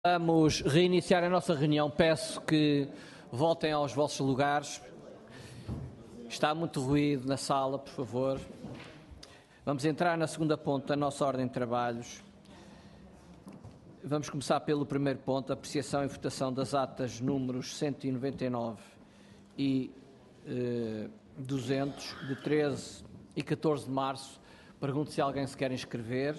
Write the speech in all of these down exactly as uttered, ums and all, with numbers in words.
Vamos reiniciar a nossa reunião. Peço que voltem aos vossos lugares. Está muito ruído na sala, por favor. Vamos entrar na segunda ponto da nossa ordem de trabalhos. Vamos começar pelo primeiro ponto, apreciação e votação das atas números cento e noventa e nove e eh, duzentos, de treze e catorze de março. Pergunto se alguém se quer inscrever.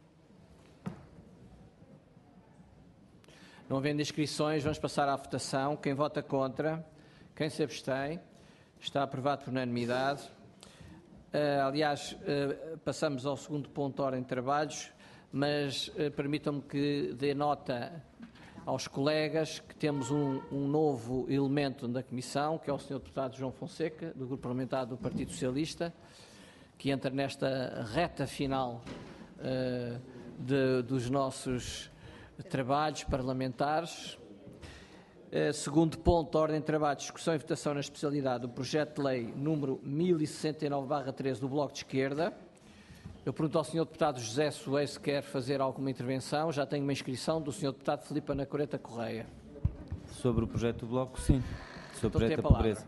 Não havendo inscrições, vamos passar à votação. Quem vota contra? Quem se abstém? Está aprovado por unanimidade. Uh, aliás, uh, passamos ao segundo ponto da ordem de trabalhos, mas uh, permitam-me que dê nota aos colegas que temos um, um novo elemento da Comissão, que é o senhor Deputado João Fonseca, do Grupo Parlamentar do Partido Socialista, que entra nesta reta final uh, de, dos nossos trabalhos parlamentares. Uh, segundo ponto da ordem de trabalho, discussão e votação na especialidade do projeto de lei número mil e sessenta e nove barra treze do Bloco de Esquerda. Eu pergunto ao senhor Deputado José Soei se quer fazer alguma intervenção. Já tenho uma inscrição do senhor Deputado Filipe Anacoreta Correia. Sobre o projeto do Bloco, sim. Sobre o projeto da pobreza.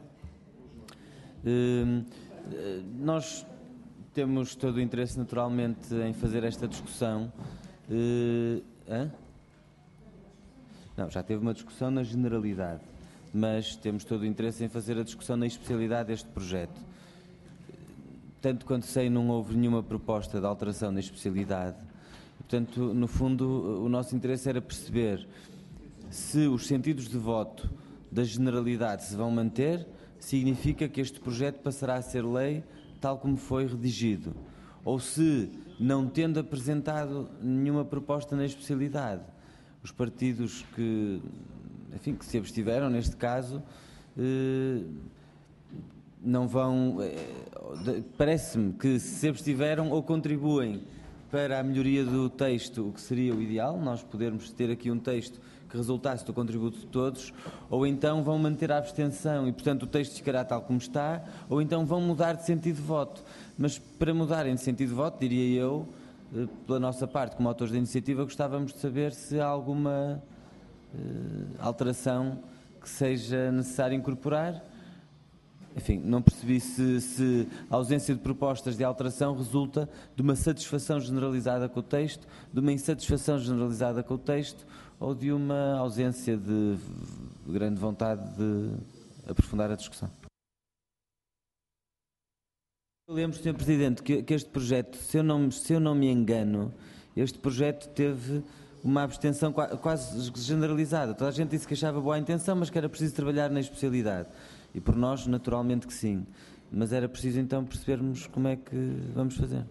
Uh, nós temos todo o interesse, naturalmente, em fazer esta discussão. Uh, hã? Não, já teve uma discussão na generalidade, mas temos todo o interesse em fazer a discussão na especialidade deste projeto. Tanto quanto sei, não houve nenhuma proposta de alteração na especialidade. Portanto, no fundo, o nosso interesse era perceber se os sentidos de voto da generalidade se vão manter, significa que este projeto passará a ser lei tal como foi redigido. Ou se, não tendo apresentado nenhuma proposta na especialidade, os partidos que, enfim, que se abstiveram, neste caso, eh, não vão... Eh, parece-me que se abstiveram ou contribuem para a melhoria do texto, o que seria o ideal, nós podermos ter aqui um texto que resultasse do contributo de todos, ou então vão manter a abstenção e, portanto, o texto ficará tal como está, ou então vão mudar de sentido de voto. Mas para mudarem de sentido de voto, diria eu, pela nossa parte, como autores da iniciativa, gostávamos de saber se há alguma uh, alteração que seja necessário incorporar. Enfim, não percebi se, se a ausência de propostas de alteração resulta de uma satisfação generalizada com o texto, de uma insatisfação generalizada com o texto ou de uma ausência de grande vontade de aprofundar a discussão. Eu lembro, senhor Presidente, que, que este projeto, se eu, não, se eu não me engano, este projeto teve uma abstenção quase generalizada. Toda a gente disse que achava boa a intenção, mas que era preciso trabalhar na especialidade. E por nós, naturalmente que sim. Mas era preciso então percebermos como é que vamos fazer.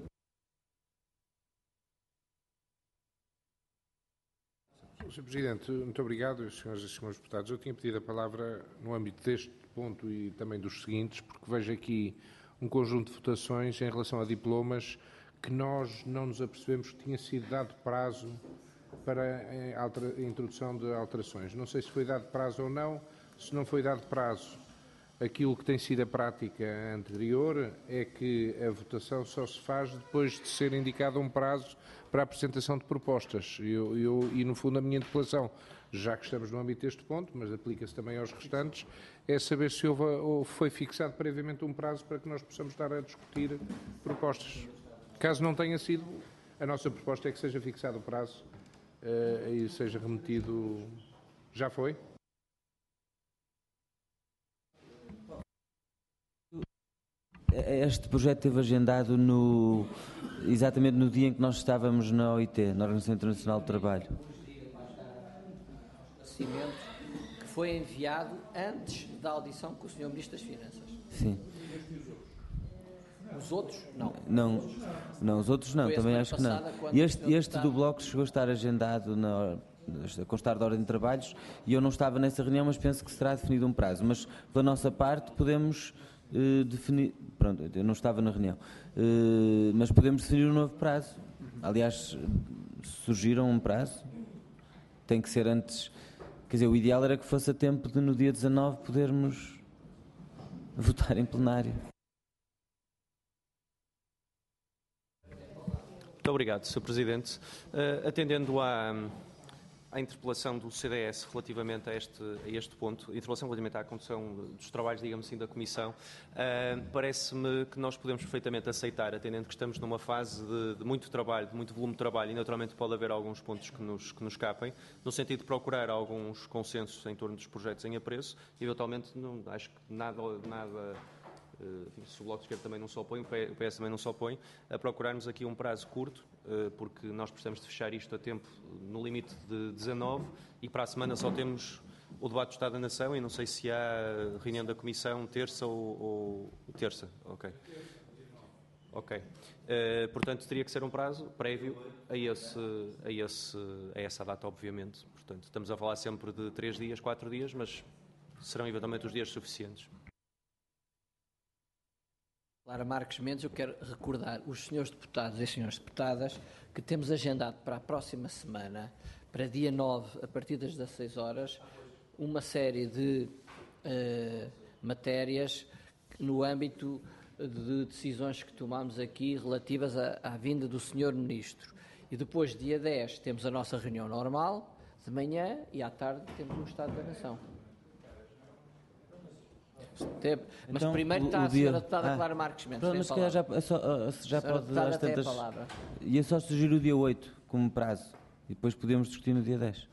senhor Presidente, muito obrigado, senhoras e senhores deputados. Eu tinha pedido a palavra no âmbito deste ponto e também dos seguintes, porque vejo aqui um conjunto de votações em relação a diplomas que nós não nos apercebemos que tinha sido dado prazo para a introdução de alterações. Não sei se foi dado prazo ou não. Se não foi dado prazo, aquilo que tem sido a prática anterior é que a votação só se faz depois de ser indicado um prazo para a apresentação de propostas. Eu, eu, e, no fundo, a minha interpelação, já que estamos no âmbito deste ponto, mas aplica-se também aos restantes, é saber se houve, ou foi fixado previamente um prazo para que nós possamos estar a discutir propostas. Caso não tenha sido, a nossa proposta é que seja fixado o prazo uh, e seja remetido... Já foi? Este projeto esteve agendado no, exatamente no dia em que nós estávamos na O I T, na Organização Internacional do Trabalho. Que foi enviado antes da audição com o senhor Ministro das Finanças. Sim. Os outros, não. Não, não os outros não, também acho que não. Este, este do Bloco chegou a estar agendado na... a constar da ordem de trabalhos e eu não estava nessa reunião, mas penso que será definido um prazo. Mas, pela nossa parte, podemos uh, definir... Pronto, eu não estava na reunião. Uh, mas podemos definir um novo prazo. Aliás, surgiram um prazo. Tem que ser antes... Quer dizer, o ideal era que fosse a tempo de, no dia dezanove, podermos votar em plenário. Muito obrigado, senhor Presidente. Uh, atendendo à... à interpelação do C D S relativamente a este, a este ponto, a interpelação relativamente à condução dos trabalhos, digamos assim, da Comissão, uh, parece-me que nós podemos perfeitamente aceitar, atendendo que estamos numa fase de, de muito trabalho, de muito volume de trabalho, e naturalmente pode haver alguns pontos que nos, que nos escapem, no sentido de procurar alguns consensos em torno dos projetos em apreço, e eventualmente não, acho que nada... nada Enfim, se o Bloco de Esquerda também não se opõe, o P S também não se opõe, a procurarmos aqui um prazo curto, porque nós precisamos de fechar isto a tempo no limite de dezanove e para a semana só temos o debate do Estado da Nação e não sei se há reunião da Comissão terça ou, ou terça. Ok. Ok. Uh, portanto, teria que ser um prazo prévio a, esse, a, esse, a essa data, obviamente. Portanto, estamos a falar sempre de três dias, quatro dias, mas serão eventualmente os dias suficientes. Clara Marques Mendes, eu quero recordar os senhores deputados e as senhoras deputadas que temos agendado para a próxima semana, para dia nove, a partir das dezasseis horas, uma série de uh, matérias no âmbito de decisões que tomamos aqui relativas à, à vinda do senhor Ministro. E depois, dia dez, temos a nossa reunião normal, de manhã, e à tarde temos o Estado da Nação. Tempo. Mas então, primeiro o, está o a senhora dia... deputada ah, Clara Marques Mendes. Pronto, mas se calhar já, é só, já pode às tantas... Ia só sugerir o dia oito como prazo e depois podemos discutir no dia dez.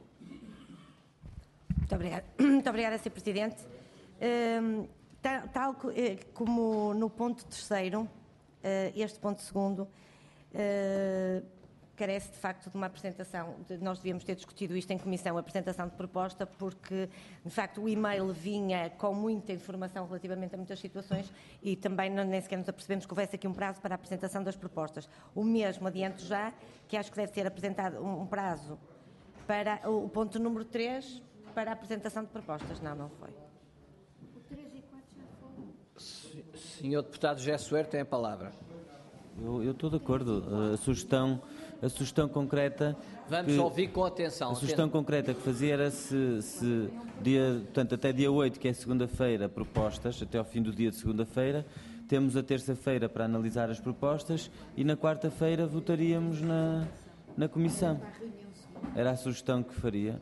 Muito obrigada, Muito obrigada senhor Presidente. Um, tal, tal como no ponto terceiro, uh, este ponto segundo, uh, carece de facto de uma apresentação, de, nós devíamos ter discutido isto em comissão, a apresentação de proposta, porque de facto o e-mail vinha com muita informação relativamente a muitas situações e também não, nem sequer nos apercebemos que houvesse aqui um prazo para a apresentação das propostas. O mesmo adianto já, que acho que deve ser apresentado um, um prazo para o, o ponto número três, para a apresentação de propostas. Não, não foi. O três e quatro já foram. Senhor Deputado José Soeiro tem a palavra. Eu, eu estou de acordo. A sugestão, a sugestão concreta... Vamos que, ouvir com atenção. A sugestão atento. concreta que fazia era se, se dia, portanto, até dia oito, que é segunda-feira, propostas, até ao fim do dia de segunda-feira, temos a terça-feira para analisar as propostas e na quarta-feira votaríamos na, na comissão. Era a sugestão que faria.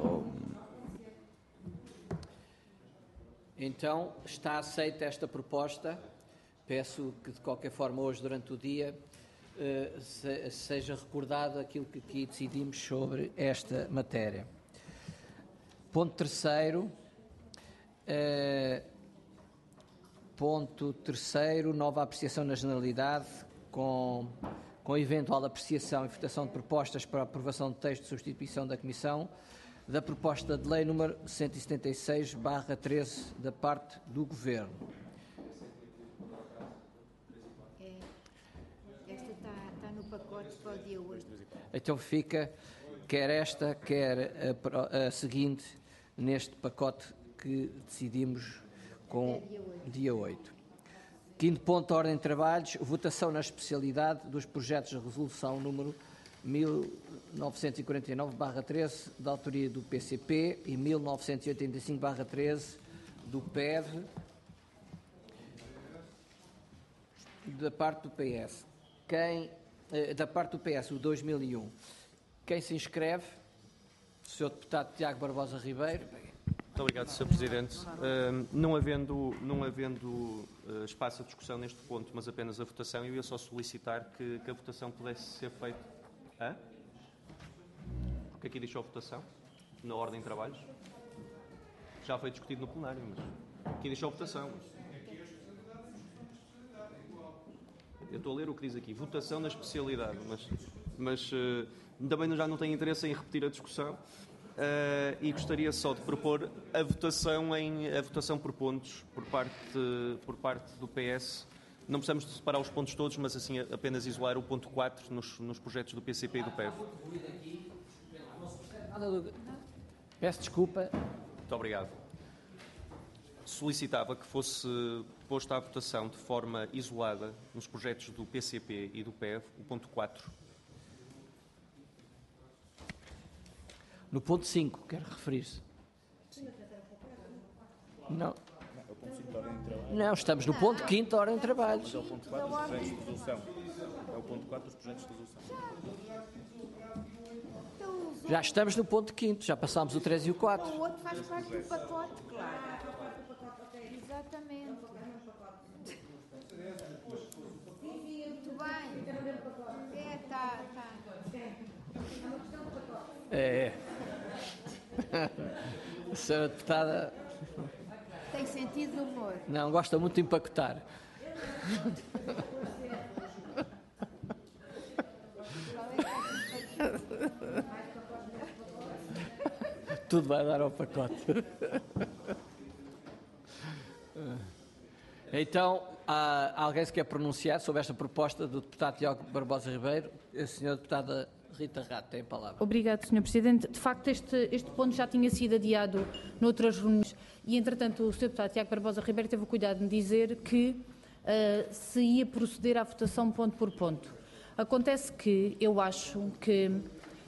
Então, está aceita esta proposta. Peço que, de qualquer forma, hoje, durante o dia, uh, se, seja recordado aquilo que aqui decidimos sobre esta matéria. Ponto terceiro. Uh, ponto terceiro, nova apreciação na generalidade, com, com eventual apreciação e votação de propostas para a aprovação de texto de substituição da Comissão, da proposta de lei número cento e setenta e seis barra treze, da parte do Governo. Pacote para o dia oito. Então fica, quer esta, quer a, a seguinte, neste pacote que decidimos com dia oito. Quinto ponto da ordem de trabalhos, votação na especialidade dos projetos de resolução número mil novecentos e quarenta e nove barra treze, da autoria do P C P, e mil novecentos e oitenta e cinco barra treze, do P E V, da parte do P S. Quem... Da parte do P S, o dois mil e um. Quem se inscreve? O senhor Deputado Tiago Barbosa Ribeiro. Muito obrigado, senhor Presidente. Uh, não havendo, não havendo uh, espaço de discussão neste ponto, mas apenas a votação, eu ia só solicitar que, que a votação pudesse ser feita... Hã? Porque aqui deixou a votação, na ordem de trabalhos. Já foi discutido no plenário, mas aqui deixou a votação. Eu estou a ler o que diz aqui, votação na especialidade, mas, mas uh, também já não tenho interesse em repetir a discussão uh, e gostaria só de propor a votação, em, a votação por pontos por parte, por parte do P S. Não precisamos de separar os pontos todos, mas assim apenas isolar o ponto quatro nos, nos projetos do P C P e do P E V. Peço desculpa. Muito obrigado. Solicitava que fosse posto à votação de forma isolada nos projetos do P C P e do P E V o ponto quatro. No ponto cinco, quero referir-se. Não. Não, estamos no ponto quinto da ordem de trabalhos. Mas é o ponto quatro dos projetos de resolução. É o ponto quatro dos projetos de resolução. Então, os Já estamos no ponto quinto, já passámos o três e o quatro. O outro faz parte do pacote, claro. Exatamente. Muito bem. É, tá, tá. É, é. A senhora deputada Tem sentido de humor. não gosta muito de empacotar. Tudo vai dar ao pacote. Então, há alguém se quer pronunciar sobre esta proposta do deputado Tiago Barbosa Ribeiro? A senhora deputada Rita Rato tem a palavra. Obrigado, senhor Presidente. De facto, este, este ponto já tinha sido adiado noutras reuniões e, entretanto, o senhor deputado Tiago Barbosa Ribeiro teve o cuidado de me dizer que uh, se ia proceder à votação ponto por ponto. Acontece que eu acho que uh,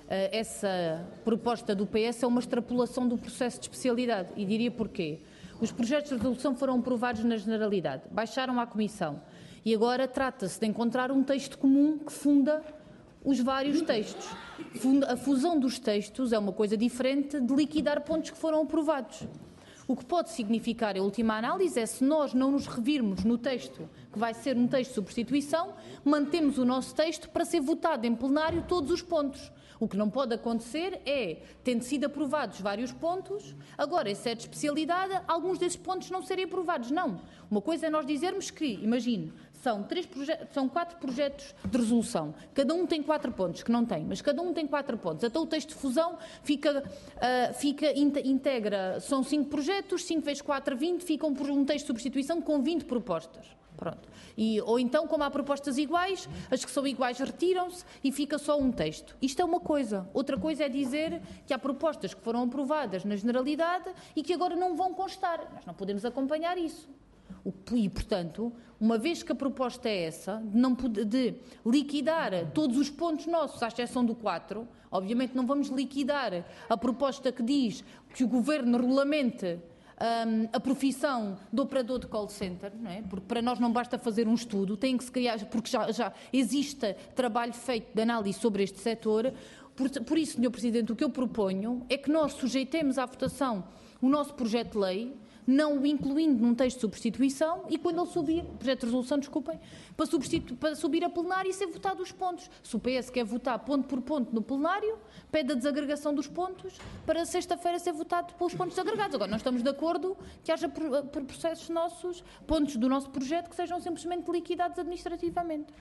essa proposta do P S é uma extrapolação do processo de especialidade e diria porquê. Os projetos de resolução foram aprovados na generalidade, baixaram à Comissão e agora trata-se de encontrar um texto comum que funda os vários textos. A fusão dos textos é uma coisa diferente de liquidar pontos que foram aprovados. O que pode significar, a última análise, é se nós não nos revirmos no texto, que vai ser um texto de substituição, mantemos o nosso texto para ser votado em plenário todos os pontos. O que não pode acontecer é, tendo sido aprovados vários pontos, agora, em certa especialidade, alguns desses pontos não serem aprovados. Não. Uma coisa é nós dizermos que, imagine, são, três são quatro projetos de resolução. Cada um tem quatro pontos, que não tem, mas cada um tem quatro pontos. Então o texto de fusão fica, uh, fica integra, são cinco projetos, cinco vezes quatro, vinte, fica um, um texto de substituição com vinte propostas. Pronto. E, ou então, como há propostas iguais, as que são iguais retiram-se e fica só um texto. Isto é uma coisa. Outra coisa é dizer que há propostas que foram aprovadas na generalidade e que agora não vão constar. Nós não podemos acompanhar isso. E, portanto, uma vez que a proposta é essa, de, não, de liquidar todos os pontos nossos, à exceção do quatro, obviamente não vamos liquidar a proposta que diz que o Governo regulamente Um, a profissão do operador de call center, não é? Porque para nós não basta fazer um estudo, tem que se criar, porque já, já existe trabalho feito de análise sobre este setor. Por, por isso, senhor Presidente, o que eu proponho é que nós sujeitemos à votação o nosso projeto de lei, não o incluindo num texto de substituição e quando ele subir, projeto de resolução, desculpem, para, para subir a plenário e ser votado os pontos. Se o P S quer votar ponto por ponto no plenário, pede a desagregação dos pontos para sexta-feira ser votado pelos pontos desagregados. Agora, nós estamos de acordo que haja processos nossos, pontos do nosso projeto que sejam simplesmente liquidados administrativamente.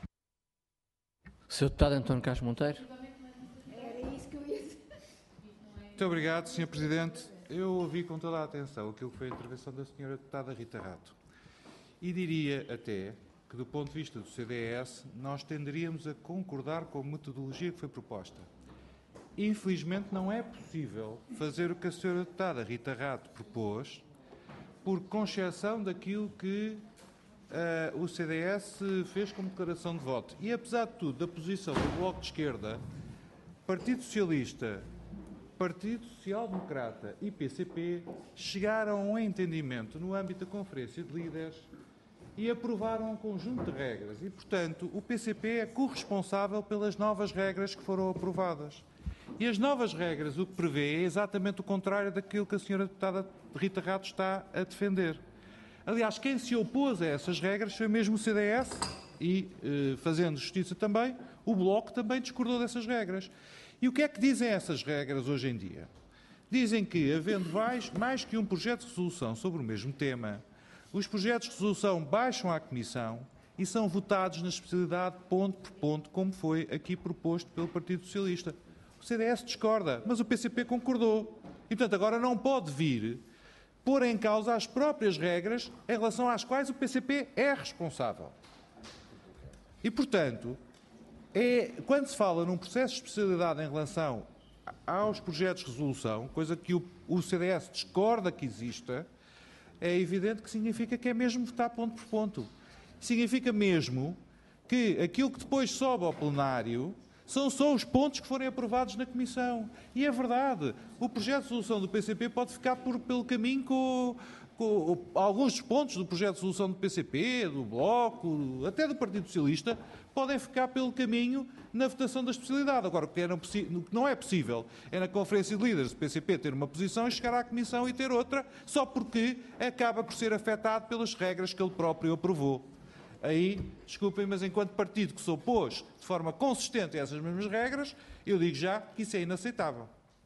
senhor Deputado António Carlos Monteiro. Era isso que eu ia dizer. Muito obrigado, senhor Presidente. Eu ouvi com toda a atenção aquilo que foi a intervenção da senhora deputada Rita Rato e diria até que, do ponto de vista do C D S, nós tenderíamos a concordar com a metodologia que foi proposta. Infelizmente, não é possível fazer o que a senhora deputada Rita Rato propôs, por concepção daquilo que uh, o C D S fez como declaração de voto. E, apesar de tudo, da posição do Bloco de Esquerda, Partido Socialista, Partido Social Democrata e P C P chegaram a um entendimento no âmbito da Conferência de Líderes e aprovaram um conjunto de regras. E, portanto, o P C P é corresponsável pelas novas regras que foram aprovadas. E as novas regras o que prevê é exatamente o contrário daquilo que a senhora deputada Rita Rato está a defender. Aliás, quem se opôs a essas regras foi mesmo o C D S e, eh, fazendo justiça também, o Bloco também discordou dessas regras. E o que é que dizem essas regras hoje em dia? Dizem que, havendo mais, mais que um projeto de resolução sobre o mesmo tema, os projetos de resolução baixam à Comissão e são votados na especialidade ponto por ponto, como foi aqui proposto pelo Partido Socialista. O C D S discorda, mas o P C P concordou. E, portanto, agora não pode vir pôr em causa as próprias regras em relação às quais o P C P é responsável. E, portanto, é, quando se fala num processo de especialidade em relação aos projetos de resolução, coisa que o, o C D S discorda que exista, é evidente que significa que é mesmo votar ponto por ponto. Significa mesmo que aquilo que depois sobe ao plenário são só os pontos que forem aprovados na Comissão. E é verdade, o projeto de resolução do P C P pode ficar por, pelo caminho com, com alguns dos pontos do projeto de resolução do P C P, do Bloco, até do Partido Socialista, podem ficar pelo caminho na votação da especialidade. Agora, o que não é possível é na Conferência de Líderes do P C P ter uma posição e chegar à Comissão e ter outra, só porque acaba por ser afetado pelas regras que ele próprio aprovou. Aí, desculpem, mas enquanto partido que se opôs de forma consistente a essas mesmas regras, eu digo já que isso é inaceitável.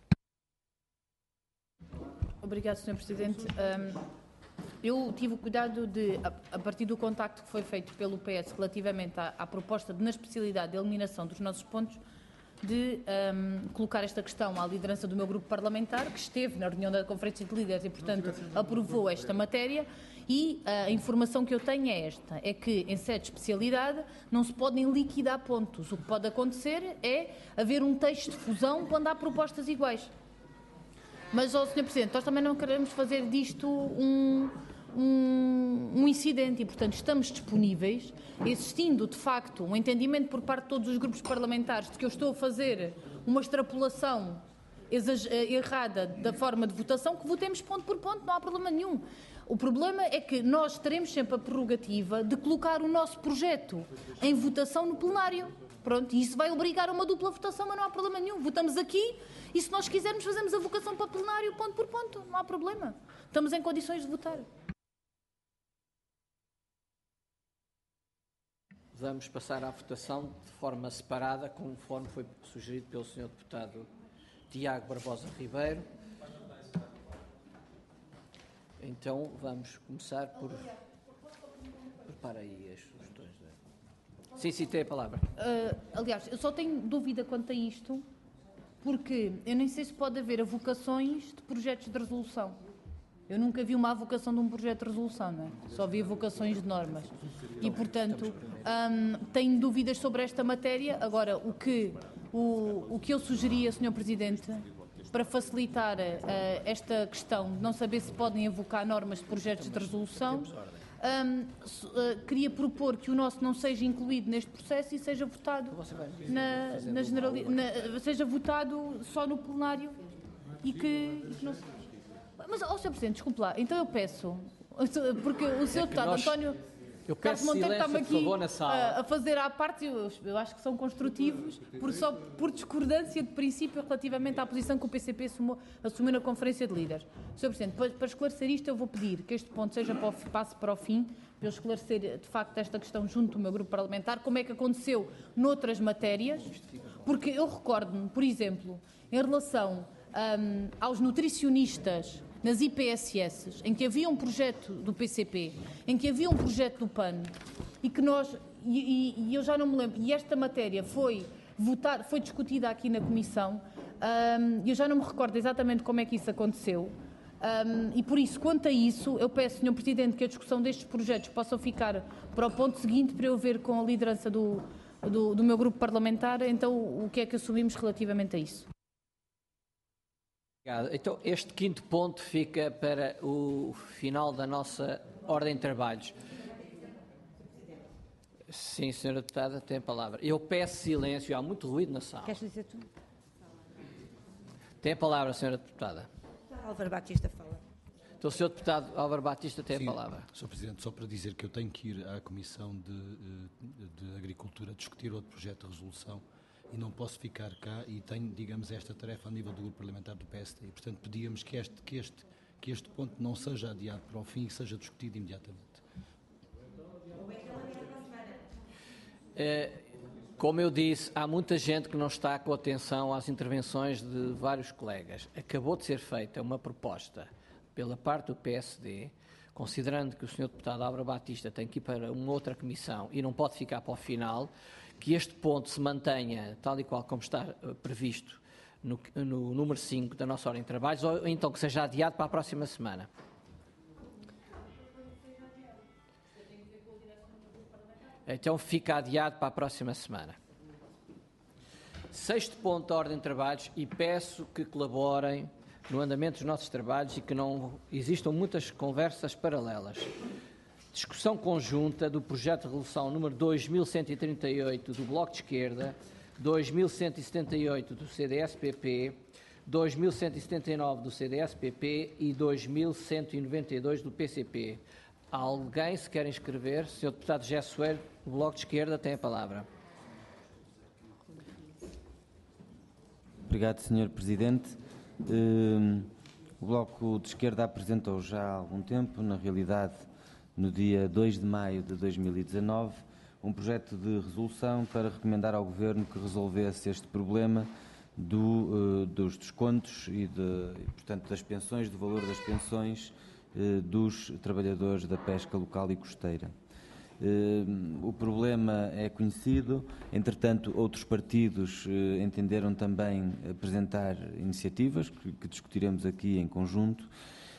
Obrigado, senhor Presidente. Um, eu tive o cuidado de, a, a partir do contacto que foi feito pelo P S relativamente à, à proposta de, na especialidade de eliminação dos nossos pontos, de um, colocar esta questão à liderança do meu grupo parlamentar, que esteve na reunião da Conferência de Líderes e, portanto, aprovou esta matéria. E a informação que eu tenho é esta, é que em sede de especialidade não se podem liquidar pontos. O que pode acontecer é haver um texto de fusão quando há propostas iguais. Mas, ó, senhor Presidente, nós também não queremos fazer disto um, um, um incidente e, portanto, estamos disponíveis, existindo, de facto, um entendimento por parte de todos os grupos parlamentares de que eu estou a fazer uma extrapolação errada da forma de votação, que votemos ponto por ponto, não há problema nenhum. O problema é que nós teremos sempre a prerrogativa de colocar o nosso projeto em votação no plenário. Pronto, e isso vai obrigar a uma dupla votação, mas não há problema nenhum. Votamos aqui e, se nós quisermos, fazemos a votação para plenário, ponto por ponto. Não há problema. Estamos em condições de votar. Vamos passar à votação de forma separada, conforme foi sugerido pelo senhor Deputado Tiago Barbosa Ribeiro. Então, vamos começar por... Prepara aí as sugestões. De... Sim, sim, tem a palavra. Uh, aliás, eu só tenho dúvida quanto a isto, porque eu nem sei se pode haver avocações de projetos de resolução. Eu nunca vi uma avocação de um projeto de resolução, não é? Só vi avocações de normas. E, portanto, um, tenho dúvidas sobre esta matéria. Agora, o que, o, o que eu sugeria, senhor Presidente, para facilitar uh, esta questão de não saber se podem avocar normas de projetos de resolução, um, uh, queria propor que o nosso não seja incluído neste processo e seja votado, na, na generali- na, seja votado só no plenário e que, e que não se... Mas, ó, senhor Presidente, desculpe lá, então eu peço, porque o senhor Deputado nós... António... Eu peço Monteiro silêncio, está-me por aqui favor, na sala. A, a fazer à parte, eu, eu acho que são construtivos, por, só por discordância de princípio relativamente à posição que o P C P assumiu, assumiu na Conferência de Líderes. senhor Presidente, para, para esclarecer isto, eu vou pedir que este ponto seja para o, passe para o fim, para eu esclarecer de facto esta questão junto do meu grupo parlamentar, como é que aconteceu noutras matérias, porque eu recordo-me, por exemplo, em relação um, aos nutricionistas nas I P S S, em que havia um projeto do P C P, em que havia um projeto do P A N, e que nós, e, e, e eu já não me lembro, e esta matéria foi votada, foi discutida aqui na Comissão, um, eu já não me recordo exatamente como é que isso aconteceu, um, e por isso, quanto a isso, eu peço, senhor Presidente, que a discussão destes projetos possa ficar para o ponto seguinte, para eu ver com a liderança do, do, do meu grupo parlamentar, então, o que é que assumimos relativamente a isso. Obrigado. Então, este quinto ponto fica para o final da nossa ordem de trabalhos. Sim, senhora Deputada, tem a palavra. Eu peço silêncio, há muito ruído na sala. Queres dizer tu? Tem a palavra, senhora Deputada. Álvaro Batista fala. Então, o senhor Deputado Álvaro Batista tem Sim, a palavra. senhor Presidente, só para dizer que eu tenho que ir à Comissão de, de Agricultura discutir outro projeto de resolução e não posso ficar cá e tenho, digamos, esta tarefa a nível do grupo parlamentar do P S D. E, portanto, pedíamos que este, que, este, que este ponto não seja adiado para o fim e seja discutido imediatamente. É, como eu disse, há muita gente que não está com atenção às intervenções de vários colegas. Acabou de ser feita uma proposta pela parte do P S D, considerando que o senhor Deputado Álvaro Batista tem que ir para uma outra comissão e não pode ficar para o final, que este ponto se mantenha tal e qual como está previsto no, no número cinco da nossa ordem de trabalhos, ou então que seja adiado para a próxima semana. Então fica adiado para a próxima semana. Sexto ponto da ordem de trabalhos, e peço que colaborem no andamento dos nossos trabalhos e que não existam muitas conversas paralelas. Discussão conjunta do projeto de resolução número dois mil cento e trinta e oito do Bloco de Esquerda dois mil cento e setenta e oito do C D S P P, dois mil cento e setenta e nove do C D S P P e dois mil cento e noventa e dois do P C P. Alguém se quer inscrever? senhor Deputado José Soeiro, do Bloco de Esquerda, tem a palavra. Obrigado, senhor Presidente. Uh, o Bloco de Esquerda apresentou já há algum tempo, na realidade no dia dois de maio de dois mil e dezanove, um projeto de resolução para recomendar ao Governo que resolvesse este problema do, uh, dos descontos e, de, e, portanto, das pensões, do valor das pensões uh, dos trabalhadores da pesca local e costeira. Uh, o problema é conhecido, entretanto outros partidos uh, entenderam também apresentar iniciativas que, que discutiremos aqui em conjunto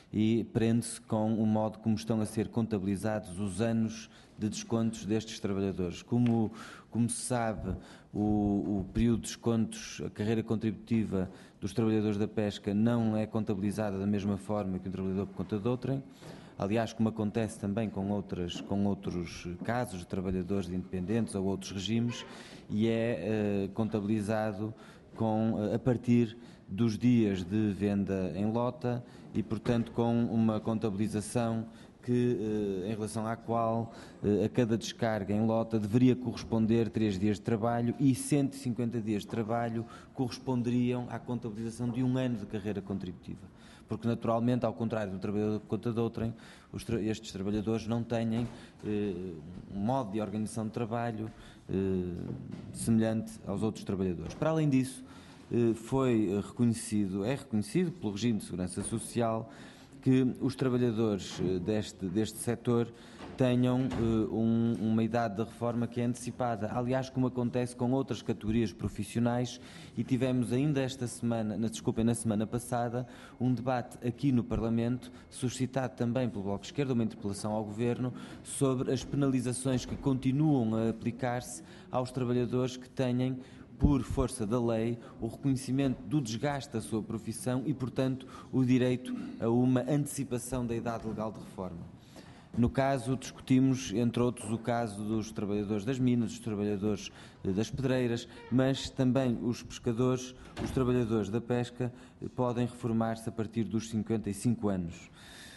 e prende-se com o modo como estão a ser contabilizados os anos de descontos destes trabalhadores. Como, como se sabe, o, o período de descontos, a carreira contributiva dos trabalhadores da pesca não é contabilizada da mesma forma que um trabalhador por conta de outrem. Aliás, como acontece também com, outras, com outros casos de trabalhadores independentes ou outros regimes, e é uh, contabilizado com, uh, a partir dos dias de venda em lota e, portanto, com uma contabilização que, uh, em relação à qual uh, a cada descarga em lota deveria corresponder três dias de trabalho e cento e cinquenta dias de trabalho corresponderiam à contabilização de um ano de carreira contributiva. Porque, naturalmente, ao contrário do trabalhador por conta de outrem, os tra estes trabalhadores não têm eh, um modo de organização de trabalho eh, semelhante aos outros trabalhadores. Para além disso, eh, foi reconhecido, é reconhecido pelo regime de segurança social que os trabalhadores eh, deste, deste setor tenham uh, um, uma idade de reforma que é antecipada, aliás, como acontece com outras categorias profissionais, e tivemos ainda esta semana, na, desculpem, na semana passada, um debate aqui no Parlamento, suscitado também pelo Bloco de Esquerda, uma interpelação ao Governo, sobre as penalizações que continuam a aplicar-se aos trabalhadores que tenham, por força da lei, o reconhecimento do desgaste da sua profissão e, portanto, o direito a uma antecipação da idade legal de reforma. No caso, discutimos, entre outros, o caso dos trabalhadores das minas, dos trabalhadores das pedreiras, mas também os pescadores, os trabalhadores da pesca, podem reformar-se a partir dos cinquenta e cinco anos.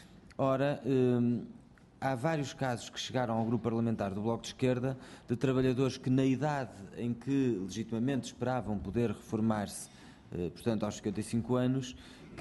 Ora, hum, há vários casos que chegaram ao grupo parlamentar do Bloco de Esquerda de trabalhadores que, na idade em que legitimamente esperavam poder reformar-se, eh, portanto, aos cinquenta e cinco anos,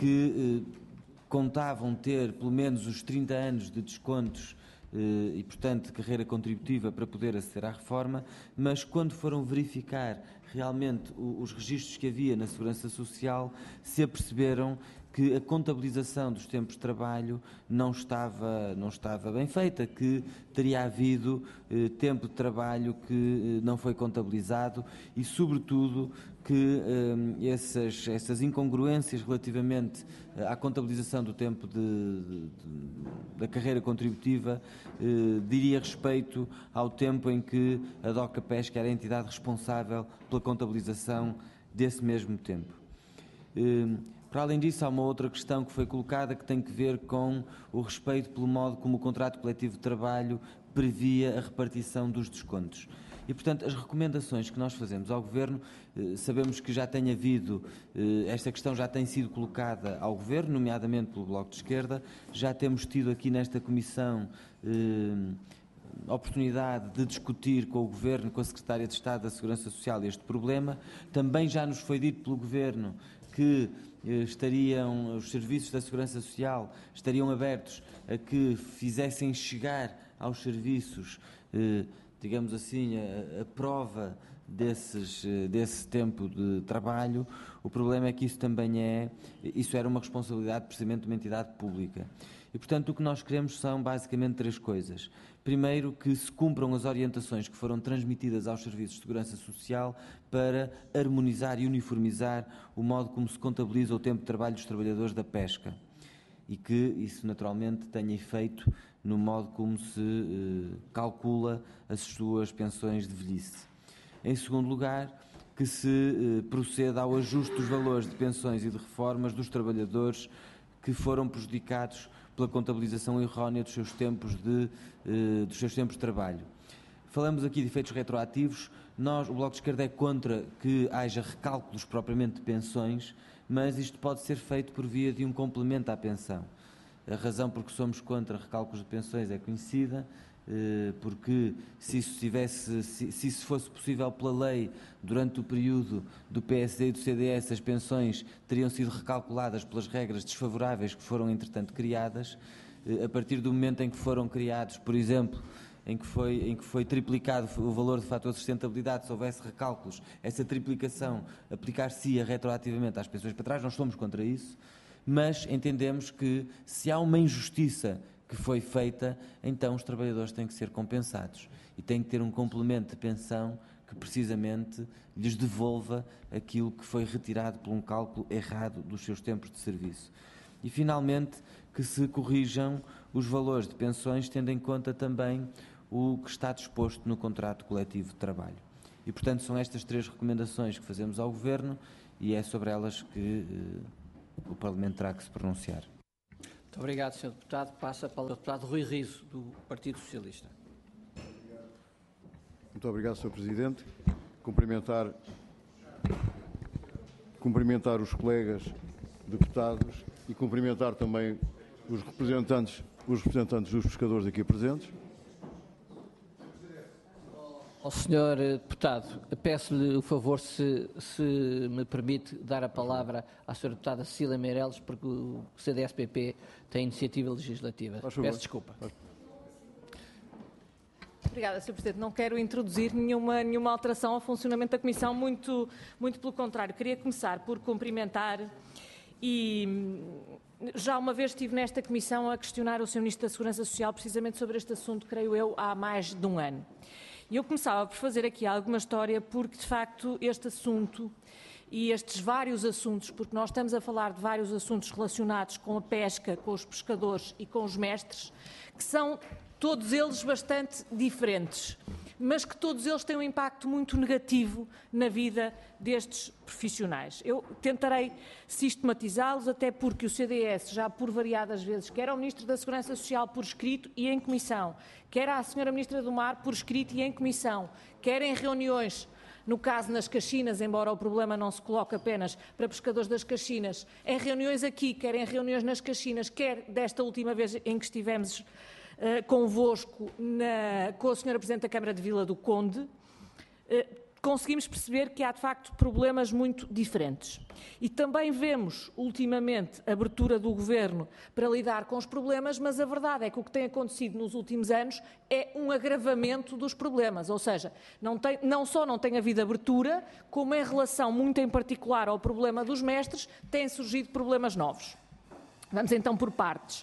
que eh, contavam ter pelo menos os trinta anos de descontos eh, e, portanto, de carreira contributiva para poder aceder à reforma, mas quando foram verificar realmente o, os registros que havia na Segurança Social, se aperceberam que a contabilização dos tempos de trabalho não estava, não estava bem feita, que teria havido eh, tempo de trabalho que eh, não foi contabilizado e, sobretudo, que eh, essas, essas incongruências relativamente eh, à contabilização do tempo de, de, de, da carreira contributiva eh, diria respeito ao tempo em que a DOCA Pesca era a entidade responsável pela contabilização desse mesmo tempo. Eh, Para além disso, há uma outra questão que foi colocada que tem que ver com o respeito pelo modo como o contrato coletivo de trabalho previa a repartição dos descontos. E, portanto, as recomendações que nós fazemos ao Governo, eh, sabemos que já tem havido, eh, esta questão já tem sido colocada ao Governo, nomeadamente pelo Bloco de Esquerda, já temos tido aqui nesta Comissão eh, a oportunidade de discutir com o Governo, com a Secretária de Estado da Segurança Social este problema. Também já nos foi dito pelo Governo que estariam, os serviços da Segurança Social estariam abertos a que fizessem chegar aos serviços, eh, digamos assim, a, a prova desses, desse tempo de trabalho. O problema é que isso também é, isso era uma responsabilidade precisamente de uma entidade pública. E, portanto, o que nós queremos são basicamente três coisas. Primeiro, que se cumpram as orientações que foram transmitidas aos serviços de segurança social para harmonizar e uniformizar o modo como se contabiliza o tempo de trabalho dos trabalhadores da pesca e que isso naturalmente tenha efeito no modo como se eh, calcula as suas pensões de velhice. Em segundo lugar, que se eh, proceda ao ajuste dos valores de pensões e de reformas dos trabalhadores que foram prejudicados pela contabilização errónea dos seus tempos de, eh, dos seus tempos de trabalho. falamos aqui de efeitos retroativos. Nós, o Bloco de Esquerda, é contra que haja recálculos propriamente de pensões, mas isto pode ser feito por via de um complemento à pensão. A razão por que somos contra recálculos de pensões é conhecida, porque se isso, tivesse, se, se isso fosse possível pela lei, durante o período do P S D e do C D S, as pensões teriam sido recalculadas pelas regras desfavoráveis que foram, entretanto, criadas. A partir do momento em que foram criados, por exemplo, em que foi, em que foi triplicado o valor do fator de sustentabilidade, se houvesse recálculos, essa triplicação aplicar-se-ia retroativamente às pensões para trás. Nós somos contra isso, mas entendemos que, se há uma injustiça que foi feita, então os trabalhadores têm que ser compensados e têm que ter um complemento de pensão que precisamente lhes devolva aquilo que foi retirado por um cálculo errado dos seus tempos de serviço. E, finalmente, que se corrijam os valores de pensões, tendo em conta também o que está disposto no contrato coletivo de trabalho. E, portanto, são estas três recomendações que fazemos ao Governo e é sobre elas que eh, o Parlamento terá que se pronunciar. Muito obrigado, senhor Deputado. Passa para o Deputado Rui Riso, do Partido Socialista. Muito obrigado, senhor Presidente. Cumprimentar, cumprimentar os colegas deputados e cumprimentar também os representantes, os representantes dos pescadores aqui presentes. Ao senhor Deputado, peço-lhe o favor, se, se me permite, dar a palavra à senhora Deputada Cecília Meireles, porque o C D S P P tem iniciativa legislativa. Peço desculpa. Obrigada, senhor Presidente. Não quero introduzir nenhuma, nenhuma alteração ao funcionamento da Comissão, muito, muito pelo contrário. Queria começar por cumprimentar e... Já uma vez estive nesta Comissão a questionar o senhor Ministro da Segurança Social precisamente sobre este assunto, creio eu, há mais de um ano. E eu começava por fazer aqui alguma história porque, de facto, este assunto e estes vários assuntos, porque nós estamos a falar de vários assuntos relacionados com a pesca, com os pescadores e com os mestres, que são todos eles bastante diferentes, mas que todos eles têm um impacto muito negativo na vida destes profissionais. Eu tentarei sistematizá-los, até porque o C D S, já por variadas vezes, quer ao Ministro da Segurança Social por escrito e em comissão, quer à Senhora Ministra do Mar por escrito e em comissão, quer em reuniões, no caso nas Caxinas, embora o problema não se coloque apenas para pescadores das Caxinas, em reuniões aqui, quer em reuniões nas Caxinas, quer desta última vez em que estivemos Uh, convosco na, com a senhora Presidente da Câmara de Vila do Conde, uh, conseguimos perceber que há, de facto, problemas muito diferentes. E também vemos, ultimamente, a abertura do Governo para lidar com os problemas, mas a verdade é que o que tem acontecido nos últimos anos é um agravamento dos problemas, ou seja, não, tem, não só não tem havido abertura, como em relação muito em particular ao problema dos mestres, têm surgido problemas novos. Vamos então por partes.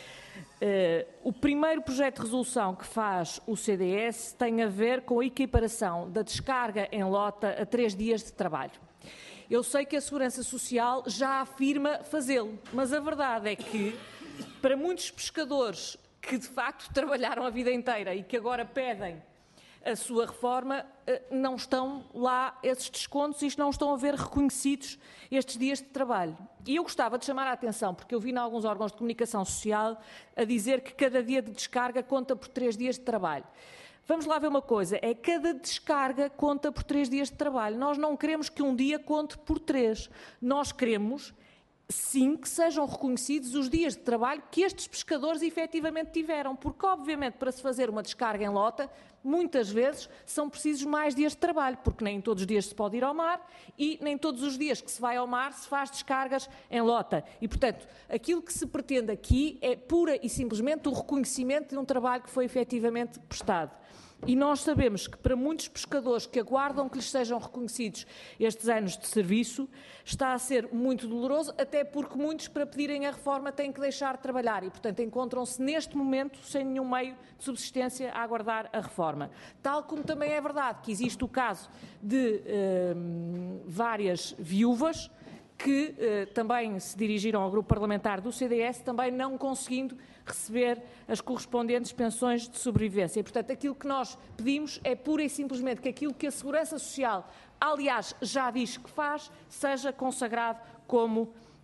Uh, o primeiro projeto de resolução que faz o C D S tem a ver com a equiparação da descarga em lota a três dias de trabalho. Eu sei que a Segurança Social já afirma fazê-lo, mas a verdade é que, para muitos pescadores que de facto trabalharam a vida inteira e que agora pedem a sua reforma, não estão lá esses descontos e não estão a ver reconhecidos estes dias de trabalho. E eu gostava de chamar a atenção, porque eu vi em alguns órgãos de comunicação social a dizer que cada dia de descarga conta por três dias de trabalho. Vamos lá ver uma coisa, é cada descarga conta por três dias de trabalho. Nós não queremos que um dia conte por três. Nós queremos, sim, que sejam reconhecidos os dias de trabalho que estes pescadores efetivamente tiveram, porque obviamente para se fazer uma descarga em lota, muitas vezes são precisos mais dias de trabalho, porque nem todos os dias se pode ir ao mar e nem todos os dias que se vai ao mar se faz descargas em lota. E, portanto, aquilo que se pretende aqui é pura e simplesmente o reconhecimento de um trabalho que foi efetivamente prestado. E nós sabemos que para muitos pescadores que aguardam que lhes sejam reconhecidos estes anos de serviço, está a ser muito doloroso, até porque muitos, para pedirem a reforma, têm que deixar de trabalhar e, portanto, encontram-se neste momento sem nenhum meio de subsistência a aguardar a reforma. Tal como também é verdade que existe o caso de eh, várias viúvas que eh, também se dirigiram ao grupo parlamentar do C D S, também não conseguindo receber as correspondentes pensões de sobrevivência. E, portanto, aquilo que nós pedimos é pura e simplesmente que aquilo que a Segurança Social, aliás, já diz que faz, seja consagrado como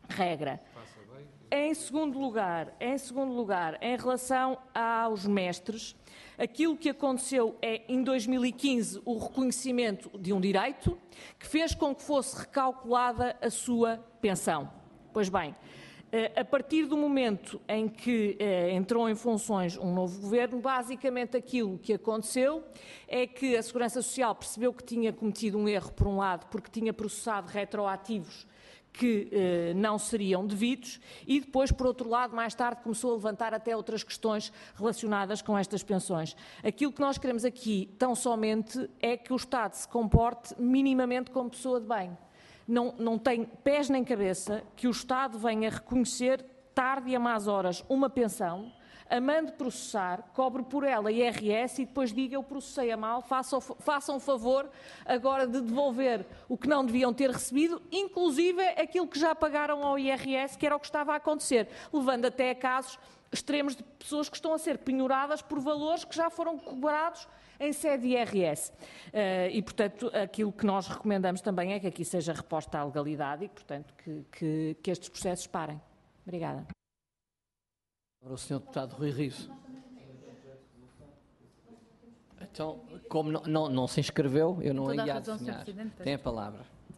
regra. Em segundo lugar, em segundo lugar, em relação aos mestres, aquilo que aconteceu é, em dois mil e quinze, o reconhecimento de um direito que fez com que fosse recalculada a sua pensão. Pois bem, a partir do momento em que entrou em funções um novo governo, basicamente aquilo que aconteceu é que a Segurança Social percebeu que tinha cometido um erro, por um lado, porque tinha processado retroativos que eh, não seriam devidos e depois, por outro lado, mais tarde começou a levantar até outras questões relacionadas com estas pensões. Aquilo que nós queremos aqui, tão somente, é que o Estado se comporte minimamente como pessoa de bem. Não, não tem pés nem cabeça que o Estado venha reconhecer, tarde e a más horas, uma pensão, a mande processar, cobre por ela I R S e depois diga eu processei a mal, façam, façam favor agora de devolver o que não deviam ter recebido, inclusive aquilo que já pagaram ao I R S, que era o que estava a acontecer, levando até a casos extremos de pessoas que estão a ser penhoradas por valores que já foram cobrados em sede I R S. Uh, e, portanto, aquilo que nós recomendamos também é que aqui seja reposta à legalidade e, portanto, que, que, que estes processos parem. Obrigada. Agora o senhor Deputado Rui Rio. Então, como não, não, não se inscreveu, eu não ia adivinhar. Tem a palavra.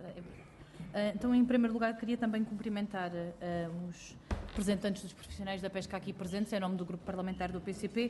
Então, em primeiro lugar, queria também cumprimentar uh, os representantes dos profissionais da pesca aqui presentes, em nome do Grupo Parlamentar do P C P.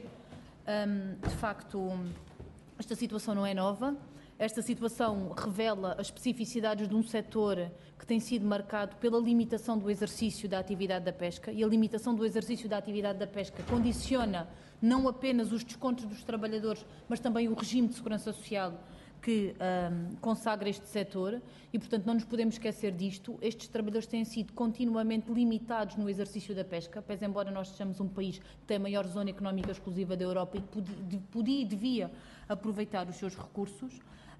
Um, de facto, esta situação não é nova. Esta situação revela as especificidades de um setor que tem sido marcado pela limitação do exercício da atividade da pesca, e a limitação do exercício da atividade da pesca condiciona não apenas os descontos dos trabalhadores, mas também o regime de segurança social que um, consagra este setor e, portanto, não nos podemos esquecer disto. Estes trabalhadores têm sido continuamente limitados no exercício da pesca, pese embora nós sejamos um país que tem a maior zona económica exclusiva da Europa e que podia, podia e devia aproveitar os seus recursos.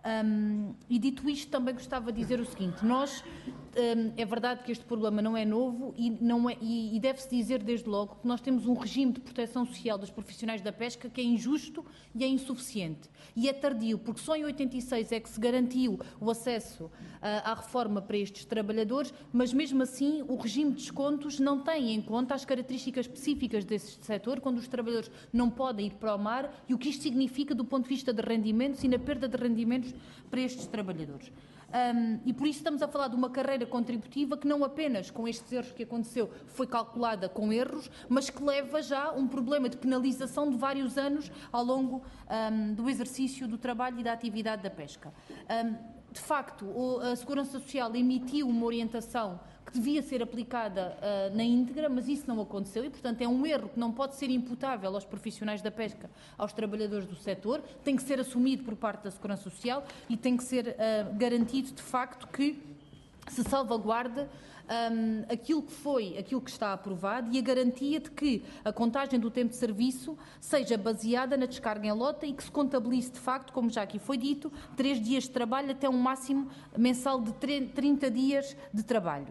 Um, e dito isto, também gostava de dizer o seguinte: nós, um, é verdade que este problema não é novo e, não é, e, e deve-se dizer desde logo que nós temos um regime de proteção social dos profissionais da pesca que é injusto e é insuficiente. E é tardio, porque só em oitenta e seis é que se garantiu o acesso uh, à reforma para estes trabalhadores, mas mesmo assim o regime de descontos não tem em conta as características específicas desse setor, quando os trabalhadores não podem ir para o mar e o que isto significa do ponto de vista de rendimentos e na perda de rendimentos para estes trabalhadores. Um, e por isso estamos a falar de uma carreira contributiva que não apenas com estes erros que aconteceu foi calculada com erros, mas que leva já um problema de penalização de vários anos ao longo um, do exercício do trabalho e da atividade da pesca. Um, de facto, a Segurança Social emitiu uma orientação que devia ser aplicada uh, na íntegra, mas isso não aconteceu e, portanto, é um erro que não pode ser imputável aos profissionais da pesca, aos trabalhadores do setor, tem que ser assumido por parte da Segurança Social e tem que ser uh, garantido, de facto, que se salvaguarde um, aquilo que foi, aquilo que está aprovado e a garantia de que a contagem do tempo de serviço seja baseada na descarga em lota e que se contabilize, de facto, como já aqui foi dito, três dias de trabalho até um máximo mensal de trinta dias de trabalho.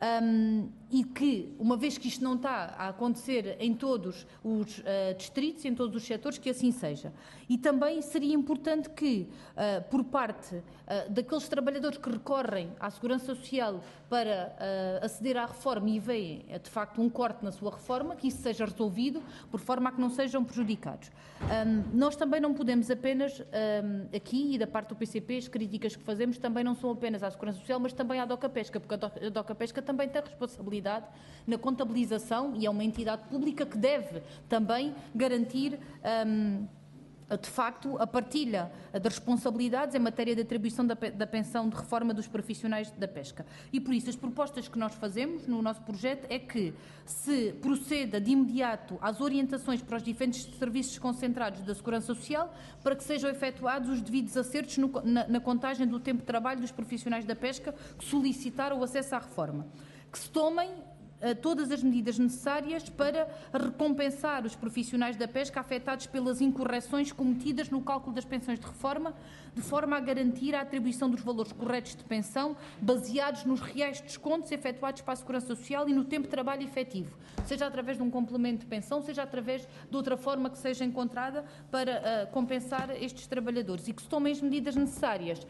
Um, e que, uma vez que isto não está a acontecer em todos os uh, distritos, em todos os setores, que assim seja. E também seria importante que, uh, por parte uh, daqueles trabalhadores que recorrem à Segurança Social para uh, aceder à reforma e veem, de facto, um corte na sua reforma, que isso seja resolvido, por forma a que não sejam prejudicados. Um, nós também não podemos apenas, um, aqui, e da parte do P C P, as críticas que fazemos também não são apenas à Segurança Social, mas também à DOCA Pesca, porque a DOCA Pesca também tem responsabilidade na contabilização e é uma entidade pública que deve também garantir um, de facto a partilha de responsabilidades em matéria de atribuição da, da pensão de reforma dos profissionais da pesca. E por isso as propostas que nós fazemos no nosso projeto é que se proceda de imediato às orientações para os diferentes serviços concentrados da Segurança Social para que sejam efetuados os devidos acertos no, na, na contagem do tempo de trabalho dos profissionais da pesca que solicitaram o acesso à reforma. Que se tomem uh, todas as medidas necessárias para recompensar os profissionais da pesca afetados pelas incorreções cometidas no cálculo das pensões de reforma, de forma a garantir a atribuição dos valores corretos de pensão, baseados nos reais descontos efetuados para a Segurança Social e no tempo de trabalho efetivo, seja através de um complemento de pensão, seja através de outra forma que seja encontrada para uh, compensar estes trabalhadores, e que se tomem as medidas necessárias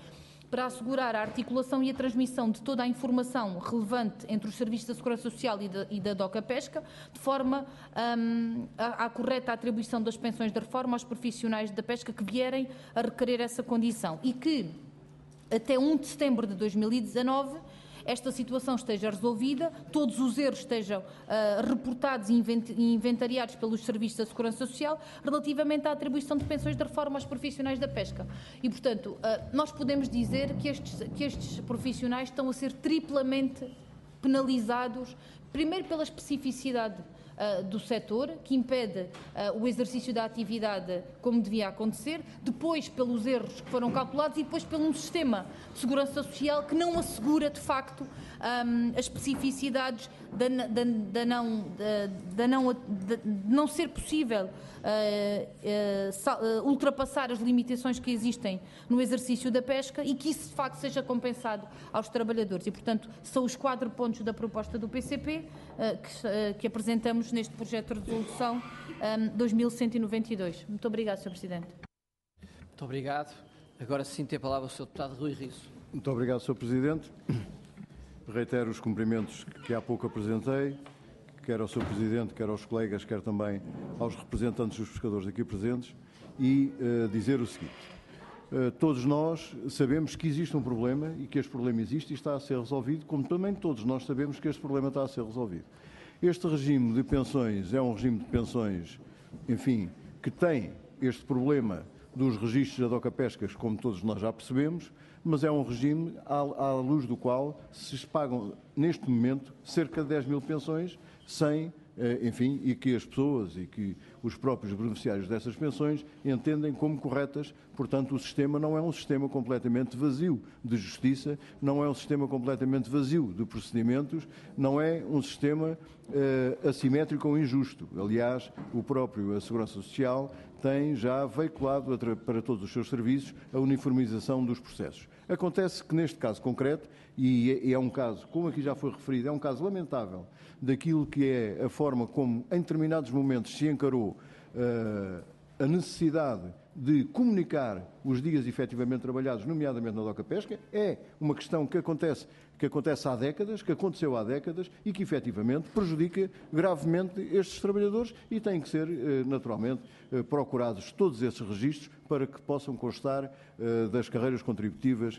para assegurar a articulação e a transmissão de toda a informação relevante entre os serviços da Segurança Social e da, e da DOCA Pesca, de forma um, à, à correta atribuição das pensões de reforma aos profissionais da pesca que vierem a requerer essa condição e que, até um de setembro de dois mil e dezanove, esta situação esteja resolvida, todos os erros estejam uh, reportados e inventariados pelos serviços da Segurança Social relativamente à atribuição de pensões de reforma aos profissionais da pesca. E, portanto, uh, nós podemos dizer que estes, que estes profissionais estão a ser triplamente penalizados, primeiro pela especificidade Uh, do setor, que impede uh, o exercício da atividade como devia acontecer, depois pelos erros que foram calculados e depois pelo um sistema de segurança social que não assegura, de facto, um, as especificidades da, da, da não, da, da não, de não ser possível uh, uh, uh, ultrapassar as limitações que existem no exercício da pesca e que isso, de facto, seja compensado aos trabalhadores. E, portanto, são os quatro pontos da proposta do P C P uh, que, uh, que apresentamos neste projeto de resolução um, dois mil cento e noventa e dois. Muito obrigado, senhor Presidente. Muito obrigado. Agora sim tem a palavra o senhor Deputado Rui Risso. Muito obrigado, senhor Presidente. Reitero os cumprimentos que há pouco apresentei, quer ao senhor Presidente, quer aos colegas, quer também aos representantes dos pescadores aqui presentes, e uh, dizer o seguinte. Uh, todos nós sabemos que existe um problema e que este problema existe e está a ser resolvido, como também todos nós sabemos que este problema está a ser resolvido. Este regime de pensões é um regime de pensões, enfim, que tem este problema dos registros da DOCA Pescas, como todos nós já percebemos, mas é um regime à, à luz do qual se pagam, neste momento, cerca de dez mil pensões, sem, enfim, e que as pessoas e que os próprios beneficiários dessas pensões entendem como corretas. Portanto, o sistema não é um sistema completamente vazio de justiça, não é um sistema completamente vazio de procedimentos, não é um sistema uh, assimétrico ou injusto. Aliás, o próprio a Segurança Social tem já veiculado para todos os seus serviços a uniformização dos processos. Acontece que neste caso concreto, e é um caso, como aqui já foi referido, é um caso lamentável daquilo que é a forma como em determinados momentos se encarou uh, a necessidade de comunicar os dias efetivamente trabalhados, nomeadamente na DOCA Pesca, é uma questão que acontece, que acontece há décadas, que aconteceu há décadas e que efetivamente prejudica gravemente estes trabalhadores e têm que ser, naturalmente, procurados todos esses registros para que possam constar das carreiras contributivas,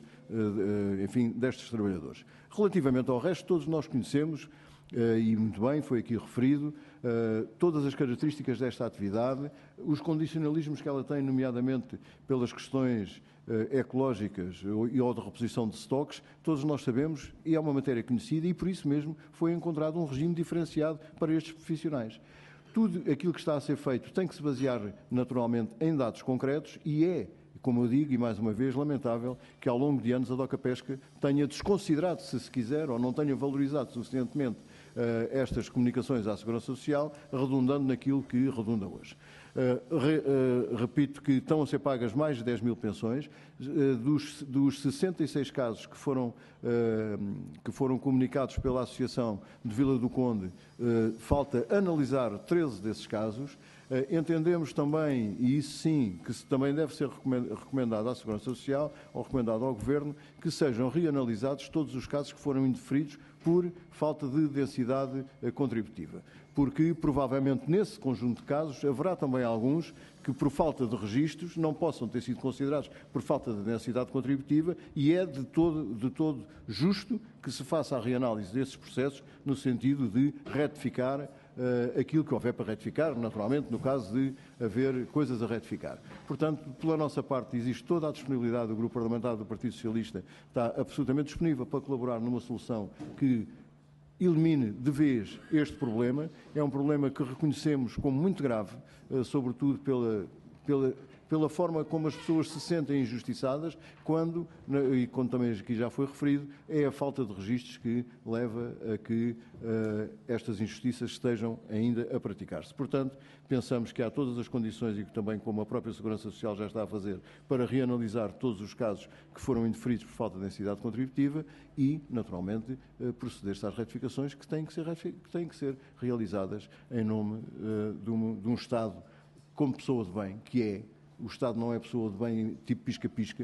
enfim, destes trabalhadores. Relativamente ao resto, todos nós conhecemos, e muito bem, foi aqui referido, todas as características desta atividade, os condicionalismos que ela tem, nomeadamente pelas questões ecológicas e ou de reposição de estoques, todos nós sabemos, e é uma matéria conhecida, e por isso mesmo foi encontrado um regime diferenciado para estes profissionais. Tudo aquilo que está a ser feito tem que se basear naturalmente em dados concretos e é, como eu digo, e mais uma vez, lamentável que ao longo de anos a DOCA Pesca tenha desconsiderado, se se quiser, ou não tenha valorizado suficientemente uh, estas comunicações à Segurança Social, redundando naquilo que redunda hoje. Uh, re, uh, repito que estão a ser pagas mais de dez mil pensões, uh, dos, dos sessenta e seis casos que foram, uh, que foram comunicados pela Associação de Vila do Conde, uh, falta analisar treze desses casos. Uh, entendemos também, e isso sim, que também deve ser recomendado à Segurança Social ou recomendado ao Governo, que sejam reanalisados todos os casos que foram indeferidos por falta de densidade uh, contributiva. Porque, provavelmente, nesse conjunto de casos, haverá também alguns que, por falta de registros, não possam ter sido considerados por falta de densidade contributiva e é de todo, de todo justo que se faça a reanálise desses processos no sentido de retificar uh, aquilo que houver para retificar, naturalmente, no caso de haver coisas a retificar. Portanto, pela nossa parte, existe toda a disponibilidade do Grupo Parlamentar do Partido Socialista, está absolutamente disponível para colaborar numa solução que elimine de vez este problema. É um problema que reconhecemos como muito grave, sobretudo pela, pela, pela forma como as pessoas se sentem injustiçadas, quando, e como também aqui já foi referido, é a falta de registros que leva a que uh, estas injustiças estejam ainda a praticar-se. Portanto, pensamos que há todas as condições, e que também como a própria Segurança Social já está a fazer, para reanalisar todos os casos que foram indeferidos por falta de densidade contributiva e, naturalmente, uh, proceder-se às retificações que têm que ser, que têm que ser realizadas em nome uh, de, um, de um Estado como pessoa de bem, que é. O Estado não é pessoa de bem tipo pisca-pisca.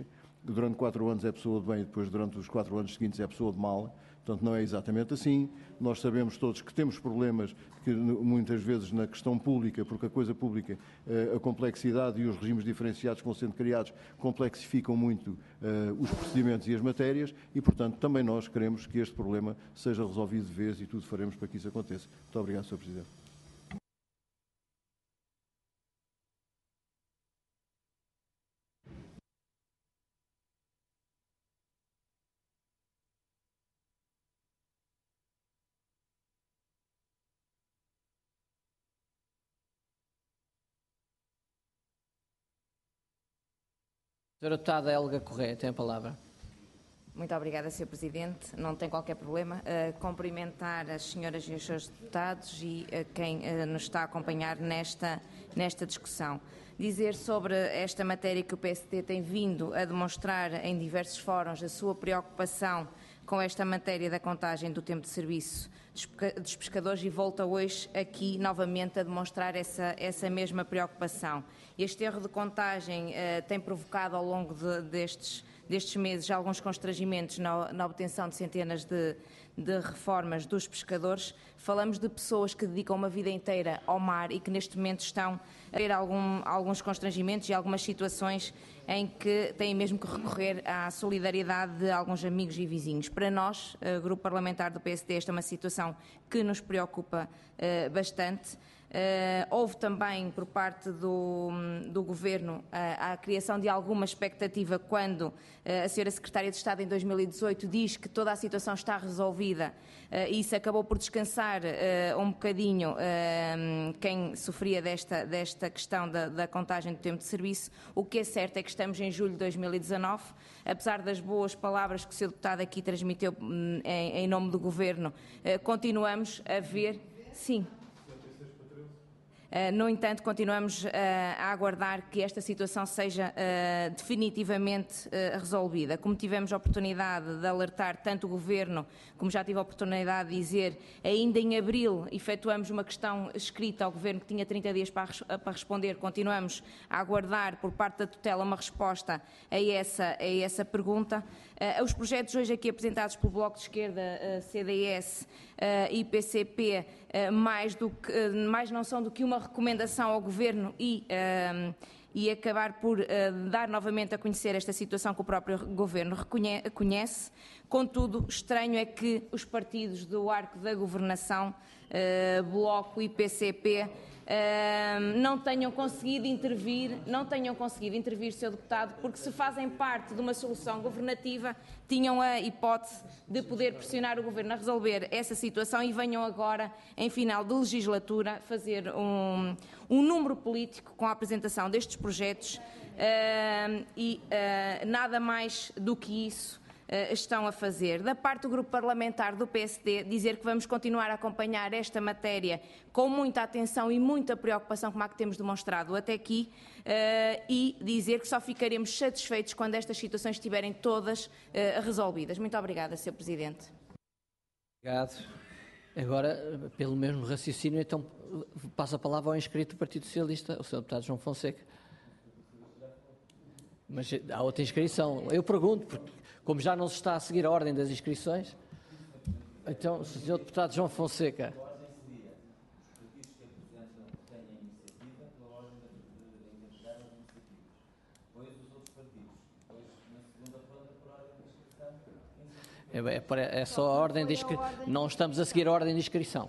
durante quatro anos é pessoa de bem e depois durante os quatro anos seguintes é pessoa de mal. Portanto, não é exatamente assim. Nós sabemos todos que temos problemas, que muitas vezes na questão pública, porque a coisa pública, a complexidade e os regimes diferenciados que vão sendo criados complexificam muito uh, os procedimentos e as matérias e, portanto, também nós queremos que este problema seja resolvido de vez e tudo faremos para que isso aconteça. Muito obrigado, senhor Presidente. Senhora Deputada Helga Correia, tem a palavra. Muito obrigada, senhor Presidente. Não tem qualquer problema. Uh, cumprimentar as senhoras e os senhores deputados e uh, quem uh, nos está a acompanhar nesta, nesta discussão. Dizer sobre esta matéria que o P S D tem vindo a demonstrar em diversos fóruns a sua preocupação com esta matéria da contagem do tempo de serviço dos pescadores e volta hoje aqui novamente a demonstrar essa, essa mesma preocupação. Este erro de contagem uh, tem provocado ao longo de, destes, destes meses alguns constrangimentos na, na obtenção de centenas de, de reformas dos pescadores. Falamos de pessoas que dedicam uma vida inteira ao mar e que neste momento estão a ter algum, alguns constrangimentos e algumas situações em que têm mesmo que recorrer à solidariedade de alguns amigos e vizinhos. Para nós, uh, Grupo Parlamentar do P S D, esta é uma situação que nos preocupa uh, bastante. Uh, houve também, por parte do, do Governo, uh, a criação de alguma expectativa quando uh, a senhora Secretária de Estado, em dois mil e dezoito, diz que toda a situação está resolvida uh, e isso acabou por descansar uh, um bocadinho uh, quem sofria desta, desta questão da, da contagem do tempo de serviço. O que é certo é que estamos em julho de dois mil e dezanove, apesar das boas palavras que o senhor Deputado aqui transmitiu um, em, em nome do Governo, uh, continuamos a ver, sim, Uh, no entanto, continuamos uh, a aguardar que esta situação seja uh, definitivamente uh, resolvida. Como tivemos a oportunidade de alertar tanto o Governo, como já tive a oportunidade de dizer, ainda em abril efetuamos uma questão escrita ao Governo que tinha trinta dias para, para responder. Continuamos a aguardar por parte da tutela uma resposta a essa, a essa pergunta. Uh, os projetos hoje aqui apresentados pelo Bloco de Esquerda, uh, C D S uh, e P C P, uh, mais, do que, uh, mais não são do que uma recomendação ao Governo e, uh, e acabar por uh, dar novamente a conhecer esta situação que o próprio Governo reconhece. Contudo, estranho é que os partidos do arco da governação, uh, Bloco e P C P, Uh, não tenham conseguido intervir, não tenham conseguido intervir, senhor Deputado, porque se fazem parte de uma solução governativa, tinham a hipótese de poder pressionar o Governo a resolver essa situação e venham agora, em final de legislatura, fazer um, um número político com a apresentação destes projetos uh, e uh, nada mais do que isso estão a fazer. Da parte do Grupo Parlamentar do P S D, dizer que vamos continuar a acompanhar esta matéria com muita atenção e muita preocupação, como a que temos demonstrado até aqui, uh, e dizer que só ficaremos satisfeitos quando estas situações estiverem todas uh, resolvidas. Muito obrigada, senhor Presidente. Obrigado. Agora, pelo mesmo raciocínio, então passo a palavra ao inscrito do Partido Socialista, o senhor Deputado João Fonseca. Mas há outra inscrição. Eu pergunto, porque como já não se está a seguir a ordem das inscrições, então, senhor Deputado João Fonseca. É, é só a ordem de inscrição. Não estamos a seguir a ordem de inscrição.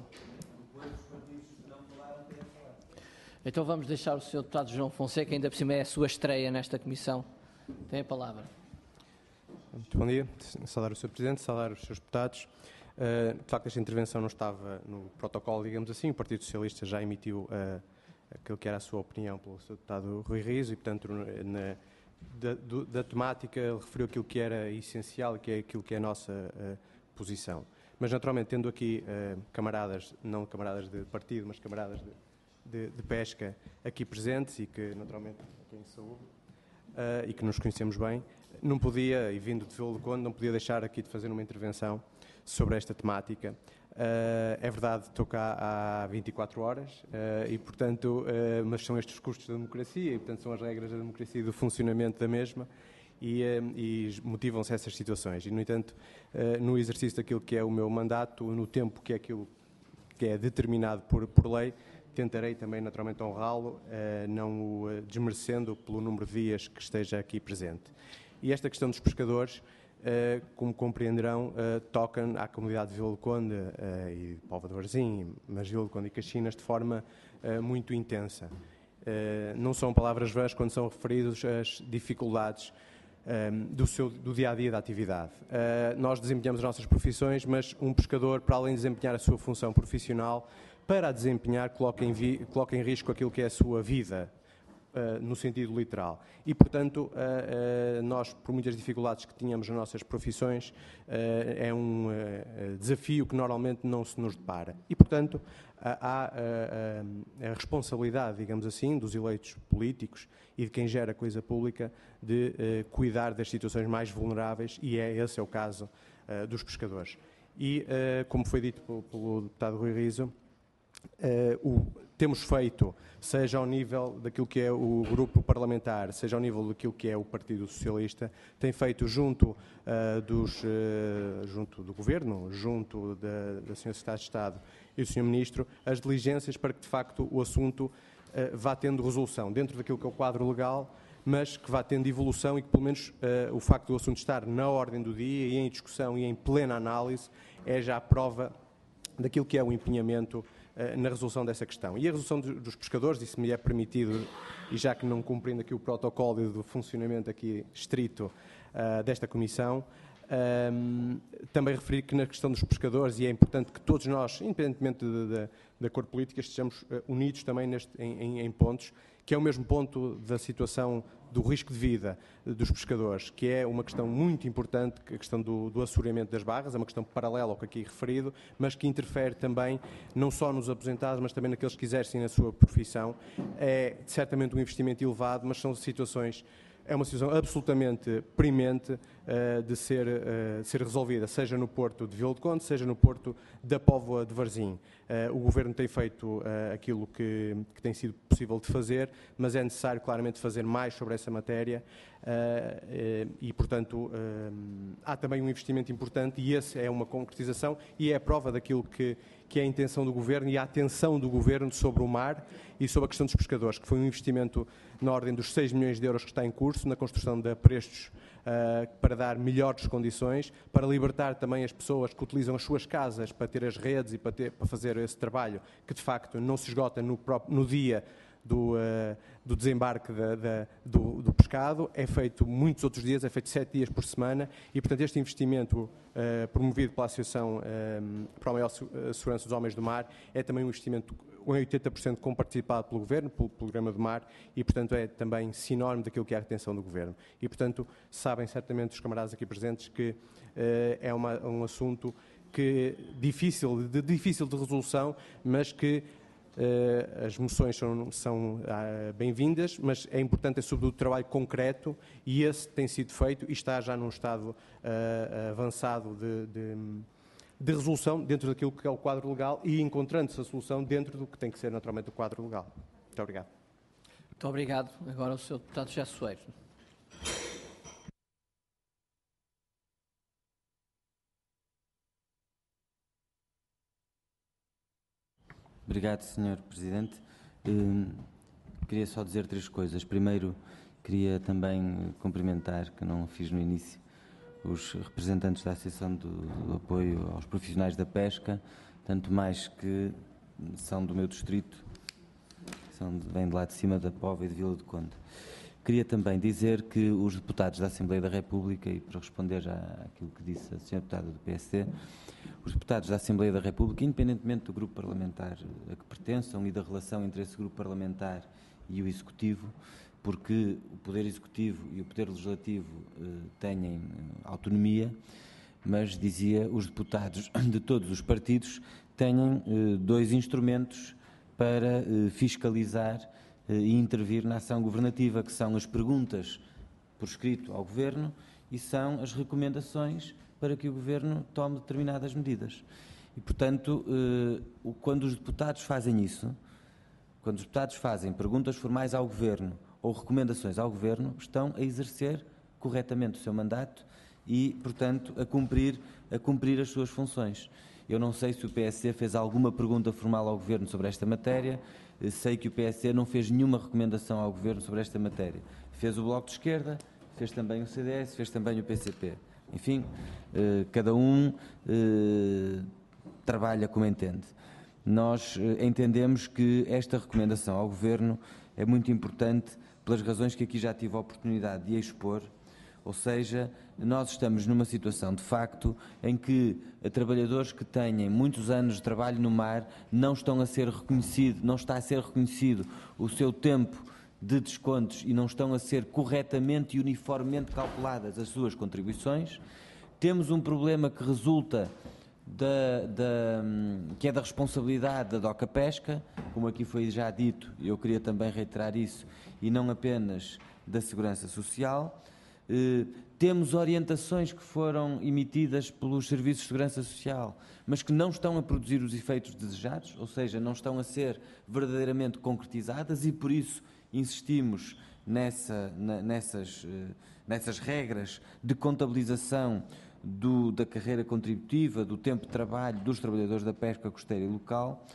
Então vamos deixar o senhor Deputado João Fonseca, ainda por cima é a sua estreia nesta comissão. Tem a palavra. Muito bom dia. Saudar o senhor Presidente, saudar os senhores deputados. Uh, de facto, esta intervenção não estava no protocolo, digamos assim. O Partido Socialista já emitiu uh, aquilo que era a sua opinião pelo senhor Deputado Rui Riso e, portanto, na, da, do, da temática, ele referiu aquilo que era essencial, que é aquilo que é a nossa uh, posição. Mas, naturalmente, tendo aqui uh, camaradas, não camaradas de partido, mas camaradas de, de, de pesca aqui presentes e que, naturalmente, a quem saúde uh, e que nos conhecemos bem, não podia, e vindo de Vila do Conde, não podia deixar aqui de fazer uma intervenção sobre esta temática. Uh, é verdade, estou cá há vinte e quatro horas uh, e, portanto, uh, mas são estes os custos da democracia e, portanto, são as regras da democracia e do funcionamento da mesma e, e motivam-se essas situações. E, no entanto, no exercício daquilo que é o meu mandato, no tempo que é aquilo que é determinado por, por lei, tentarei também naturalmente honrá-lo, não o desmerecendo pelo número de dias que esteja aqui presente. E esta questão dos pescadores, como compreenderão, toca à comunidade de Vila do Conde e de Póvoa de Varzim, mas Vila do Conde e Caxinas de forma muito intensa. Não são palavras vãs quando são referidos as dificuldades do, seu, do dia-a-dia da atividade. Nós desempenhamos as nossas profissões, mas um pescador, para além de desempenhar a sua função profissional, para a desempenhar, coloca em, vi, coloca em risco aquilo que é a sua vida, Uh, no sentido literal. E, portanto, uh, uh, nós, por muitas dificuldades que tínhamos nas nossas profissões, uh, é um uh, desafio que normalmente não se nos depara. E, portanto, uh, há uh, uh, a responsabilidade, digamos assim, dos eleitos políticos e de quem gera coisa pública de uh, cuidar das situações mais vulneráveis, e é esse é o caso uh, dos pescadores. E, uh, como foi dito pelo, pelo deputado Rui Riso, uh, o temos feito, seja ao nível daquilo que é o grupo parlamentar, seja ao nível daquilo que é o Partido Socialista, tem feito junto, uh, dos, uh, junto do Governo, junto da, da senhora Secretária de Estado e do senhor Ministro, as diligências para que, de facto, o assunto uh, vá tendo resolução dentro daquilo que é o quadro legal, mas que vá tendo evolução e que, pelo menos, uh, o facto do assunto estar na ordem do dia e em discussão e em plena análise é já a prova daquilo que é o empenhamento na resolução dessa questão. E a resolução dos pescadores, e se me é permitido, e já que não cumprindo aqui o protocolo do funcionamento aqui estrito uh, desta Comissão, um, também referir que na questão dos pescadores, e é importante que todos nós, independentemente de, de, da cor política, estejamos uh, unidos também neste, em, em, em pontos, que é o mesmo ponto da situação do risco de vida dos pescadores, que é uma questão muito importante, a questão do, do assoreamento das barras, é uma questão paralela ao que aqui referido, mas que interfere também não só nos aposentados, mas também naqueles que exercem a sua profissão. É certamente um investimento elevado, mas são situações, é uma situação absolutamente premente uh, de ser, uh, ser resolvida, seja no Porto de Vila do Conde, seja no Porto da Póvoa de Varzim. Uh, o Governo tem feito uh, aquilo que, que tem sido possível de fazer, mas é necessário claramente fazer mais sobre essa matéria uh, uh, e, portanto, uh, há também um investimento importante e esse é uma concretização e é a prova daquilo que, que é a intenção do Governo e a atenção do Governo sobre o mar e sobre a questão dos pescadores, que foi um investimento na ordem dos seis milhões de euros que está em curso na construção de aprestos uh, para dar melhores condições, para libertar também as pessoas que utilizam as suas casas para ter as redes e para, ter, para fazer esse trabalho, que de facto não se esgota no, próprio, no dia do, uh, do desembarque da, da, do, do pescado, é feito muitos outros dias, é feito sete dias por semana e, portanto, este investimento uh, promovido pela Associação uh, para a Maior Segurança dos Homens do Mar é também um investimento oitenta por cento compartilhado pelo Governo, pelo Programa do Mar, e, portanto, é também sinónimo daquilo que é a atenção do Governo. E, portanto, sabem certamente os camaradas aqui presentes que uh, é uma, um assunto que difícil, de difícil de resolução, mas que uh, as moções são, são uh, bem-vindas, mas é importante, é sobretudo, o trabalho concreto, e esse tem sido feito e está já num estado uh, avançado de... de de resolução dentro daquilo que é o quadro legal e encontrando-se a solução dentro do que tem que ser naturalmente o quadro legal. Muito obrigado. Muito obrigado. Agora o senhor deputado José Soeiro. Obrigado, senhor Presidente. Hum, queria só dizer três coisas. Primeiro, queria também cumprimentar, que não fiz no início, os representantes da Associação do, do Apoio aos Profissionais da Pesca, tanto mais que são do meu distrito, são de, vêm de lá de cima da Póvoa e de Vila do Conde. Queria também dizer que os deputados da Assembleia da República, e para responder já àquilo que disse a senhora deputada do P S D, os deputados da Assembleia da República, independentemente do grupo parlamentar a que pertençam e da relação entre esse grupo parlamentar e o Executivo, porque o Poder Executivo e o Poder Legislativo eh, têm autonomia, mas, dizia, os deputados de todos os partidos têm eh, dois instrumentos para eh, fiscalizar eh, e intervir na ação governativa, que são as perguntas por escrito ao Governo e são as recomendações para que o Governo tome determinadas medidas. E, portanto, eh, quando os deputados fazem isso, quando os deputados fazem perguntas formais ao Governo ou recomendações ao Governo, estão a exercer corretamente o seu mandato e, portanto, a cumprir, a cumprir as suas funções. Eu não sei se o P S C fez alguma pergunta formal ao Governo sobre esta matéria, sei que o P S C não fez nenhuma recomendação ao Governo sobre esta matéria. Fez o Bloco de Esquerda, fez também o C D S, fez também o P C P. Enfim, cada um trabalha como entende. Nós entendemos que esta recomendação ao Governo é muito importante pelas razões que aqui já tive a oportunidade de expor, ou seja, nós estamos numa situação de facto em que trabalhadores que têm muitos anos de trabalho no mar não estão a ser reconhecido, não está a ser reconhecido o seu tempo de descontos e não estão a ser corretamente e uniformemente calculadas as suas contribuições. Temos um problema que resulta Da, da, que é da responsabilidade da DOCA Pesca, como aqui foi já dito, eu queria também reiterar isso, e não apenas da Segurança Social. Eh, temos orientações que foram emitidas pelos Serviços de Segurança Social, mas que não estão a produzir os efeitos desejados, ou seja, não estão a ser verdadeiramente concretizadas, e por isso insistimos nessa, na, nessas, eh, nessas regras de contabilização Do, da carreira contributiva, do tempo de trabalho dos trabalhadores da pesca costeira e local.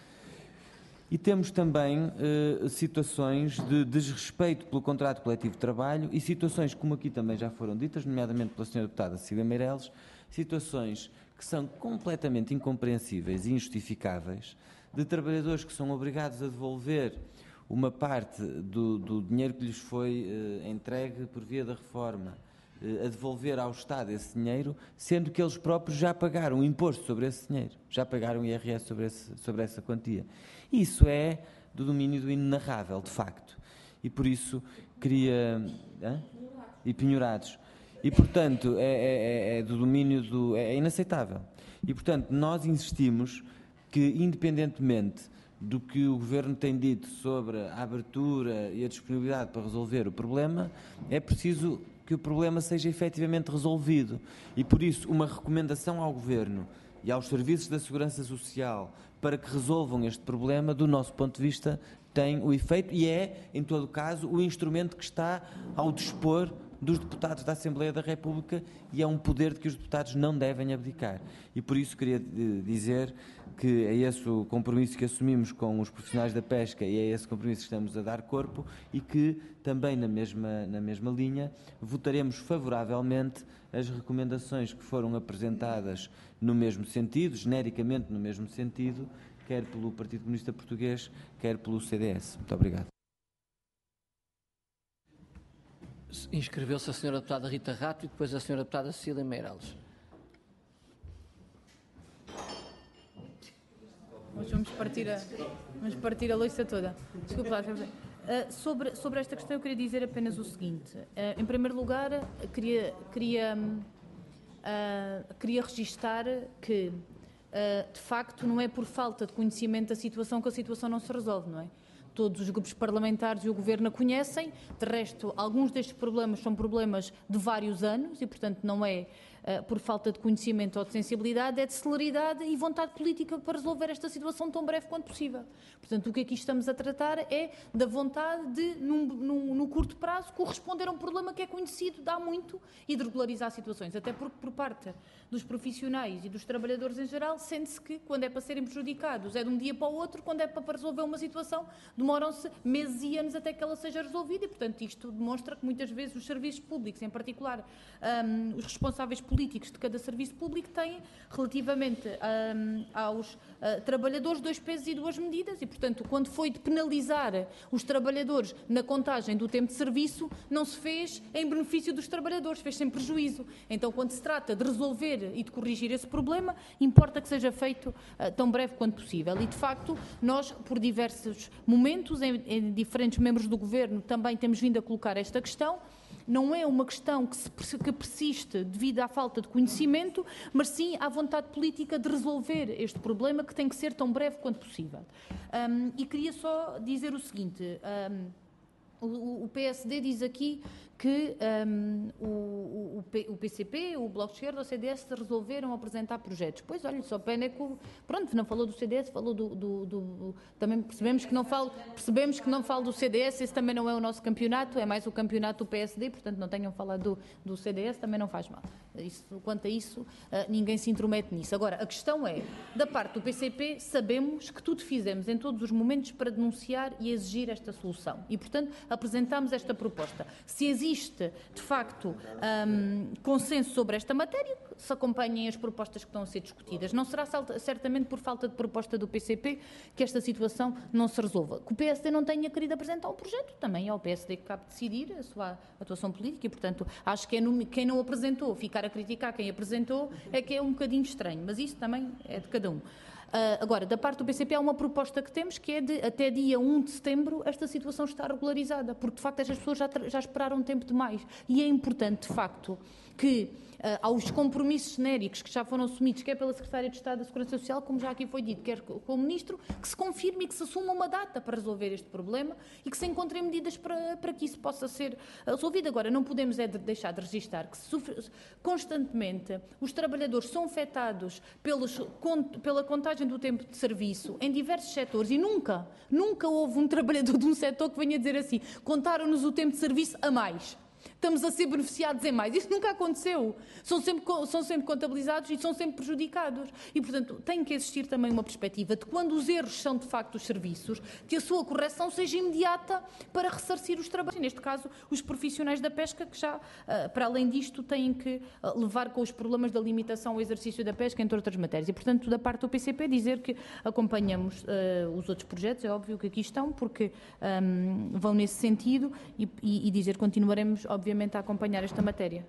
E temos também eh, situações de desrespeito pelo contrato coletivo de trabalho e situações, como aqui também já foram ditas, nomeadamente pela senhora deputada Cecília Meireles, situações que são completamente incompreensíveis e injustificáveis de trabalhadores que são obrigados a devolver uma parte do, do dinheiro que lhes foi eh, entregue por via da reforma, a devolver ao Estado esse dinheiro, sendo que eles próprios já pagaram o imposto sobre esse dinheiro, já pagaram o I R S sobre, esse, sobre essa quantia. Isso é do domínio do inenarrável, de facto. E por isso queria... Hã? E penhorados. E, portanto, é, é, é do domínio do... é inaceitável. E, portanto, nós insistimos que, independentemente do que o Governo tem dito sobre a abertura e a disponibilidade para resolver o problema, é preciso que o problema seja efetivamente resolvido. E, por isso, uma recomendação ao Governo e aos Serviços da Segurança Social para que resolvam este problema, do nosso ponto de vista, tem o efeito e é, em todo caso, o instrumento que está ao dispor dos deputados da Assembleia da República e é um poder de que os deputados não devem abdicar. E por isso queria dizer que é esse o compromisso que assumimos com os profissionais da pesca e é esse compromisso que estamos a dar corpo e que também na mesma, na mesma linha votaremos favoravelmente as recomendações que foram apresentadas no mesmo sentido, genericamente no mesmo sentido, quer pelo Partido Comunista Português, quer pelo C D S. Muito obrigado. Inscreveu-se a senhora deputada Rita Rato e depois a senhora deputada Cecília Meireles. Hoje vamos partir a, vamos partir a louça toda. Desculpe lá, uh, sobre, sobre esta questão eu queria dizer apenas o seguinte. Uh, em primeiro lugar, queria, queria, uh, queria registar que, uh, de facto, não é por falta de conhecimento da situação que a situação não se resolve, não é? Todos os grupos parlamentares e o Governo a conhecem. De resto, alguns destes problemas são problemas de vários anos e, portanto, não é uh, por falta de conhecimento ou de sensibilidade, é de celeridade e vontade política para resolver esta situação tão breve quanto possível. Portanto, o que aqui estamos a tratar é da vontade de, num, num, no curto prazo, corresponder a um problema que é conhecido de há muito e de regularizar situações. Até porque, por parte dos profissionais e dos trabalhadores em geral, sente-se que, quando é para serem prejudicados, é de um dia para o outro, quando é para resolver uma situação, demoram-se meses e anos até que ela seja resolvida e, portanto, isto demonstra que muitas vezes os serviços públicos, em particular um, os responsáveis políticos de cada serviço público, têm, relativamente um, aos uh, trabalhadores, dois pesos e duas medidas e, portanto, quando foi de penalizar os trabalhadores na contagem do tempo de serviço, não se fez em benefício dos trabalhadores, fez-se em prejuízo. Então, quando se trata de resolver e de corrigir esse problema, importa que seja feito uh, tão breve quanto possível. E, de facto, nós, por diversos momentos, em, em diferentes membros do Governo, também temos vindo a colocar esta questão. Não é uma questão que, se, que persiste devido à falta de conhecimento, mas sim à vontade política de resolver este problema, que tem que ser tão breve quanto possível. Um, e queria só dizer o seguinte... Um, O P S D diz aqui que um, o, o, o P C P, o Bloco de Esquerda, o C D S resolveram apresentar projetos. Pois, olha, só pena é que, o, pronto, não falou do C D S, falou do, do, do... Também percebemos que, não falo, percebemos que não falo do C D S, esse também não é o nosso campeonato, é mais o campeonato do P S D, portanto não tenham falado do, do C D S, também não faz mal. Isso, quanto a isso, ninguém se intromete nisso. Agora, a questão é, da parte do P C P, sabemos que tudo fizemos em todos os momentos para denunciar e exigir esta solução. E, portanto, apresentámos esta proposta. Se existe, de facto, um, consenso sobre esta matéria, se acompanhem as propostas que estão a ser discutidas. Não será certamente por falta de proposta do P C P que esta situação não se resolva. Que o P S D não tenha querido apresentar um projeto, também é ao P S D que cabe decidir a sua atuação política e, portanto, acho que é no, quem não apresentou, ficar a criticar quem apresentou, é que é um bocadinho estranho, mas isso também é de cada um. Uh, agora, da parte do P C P há uma proposta que temos que é de até dia um de setembro esta situação está regularizada, porque de facto estas pessoas já, já esperaram tempo demais e é importante de facto que Uh, aos compromissos genéricos que já foram assumidos, quer pela Secretária de Estado da Segurança Social, como já aqui foi dito, quer com o Ministro, que se confirme e que se assuma uma data para resolver este problema e que se encontrem medidas para, para que isso possa ser resolvido. Agora, não podemos é de deixar de registrar que sofre, constantemente os trabalhadores são afetados pelos, pela contagem do tempo de serviço em diversos setores e nunca, nunca houve um trabalhador de um setor que venha dizer assim, contaram-nos o tempo de serviço a mais. Estamos a ser beneficiados em mais. Isso nunca aconteceu. São sempre, são sempre contabilizados e são sempre prejudicados. E, portanto, tem que existir também uma perspectiva de quando os erros são, de facto, os serviços, que a sua correção seja imediata para ressarcir os trabalhos. Neste caso, os profissionais da pesca, que já, para além disto, têm que levar com os problemas da limitação ao exercício da pesca, entre outras matérias. E, portanto, da parte do P C P, dizer que acompanhamos uh, os outros projetos, é óbvio que aqui estão, porque um, vão nesse sentido, e, e, e dizer que continuaremos, obviamente, a acompanhar esta matéria.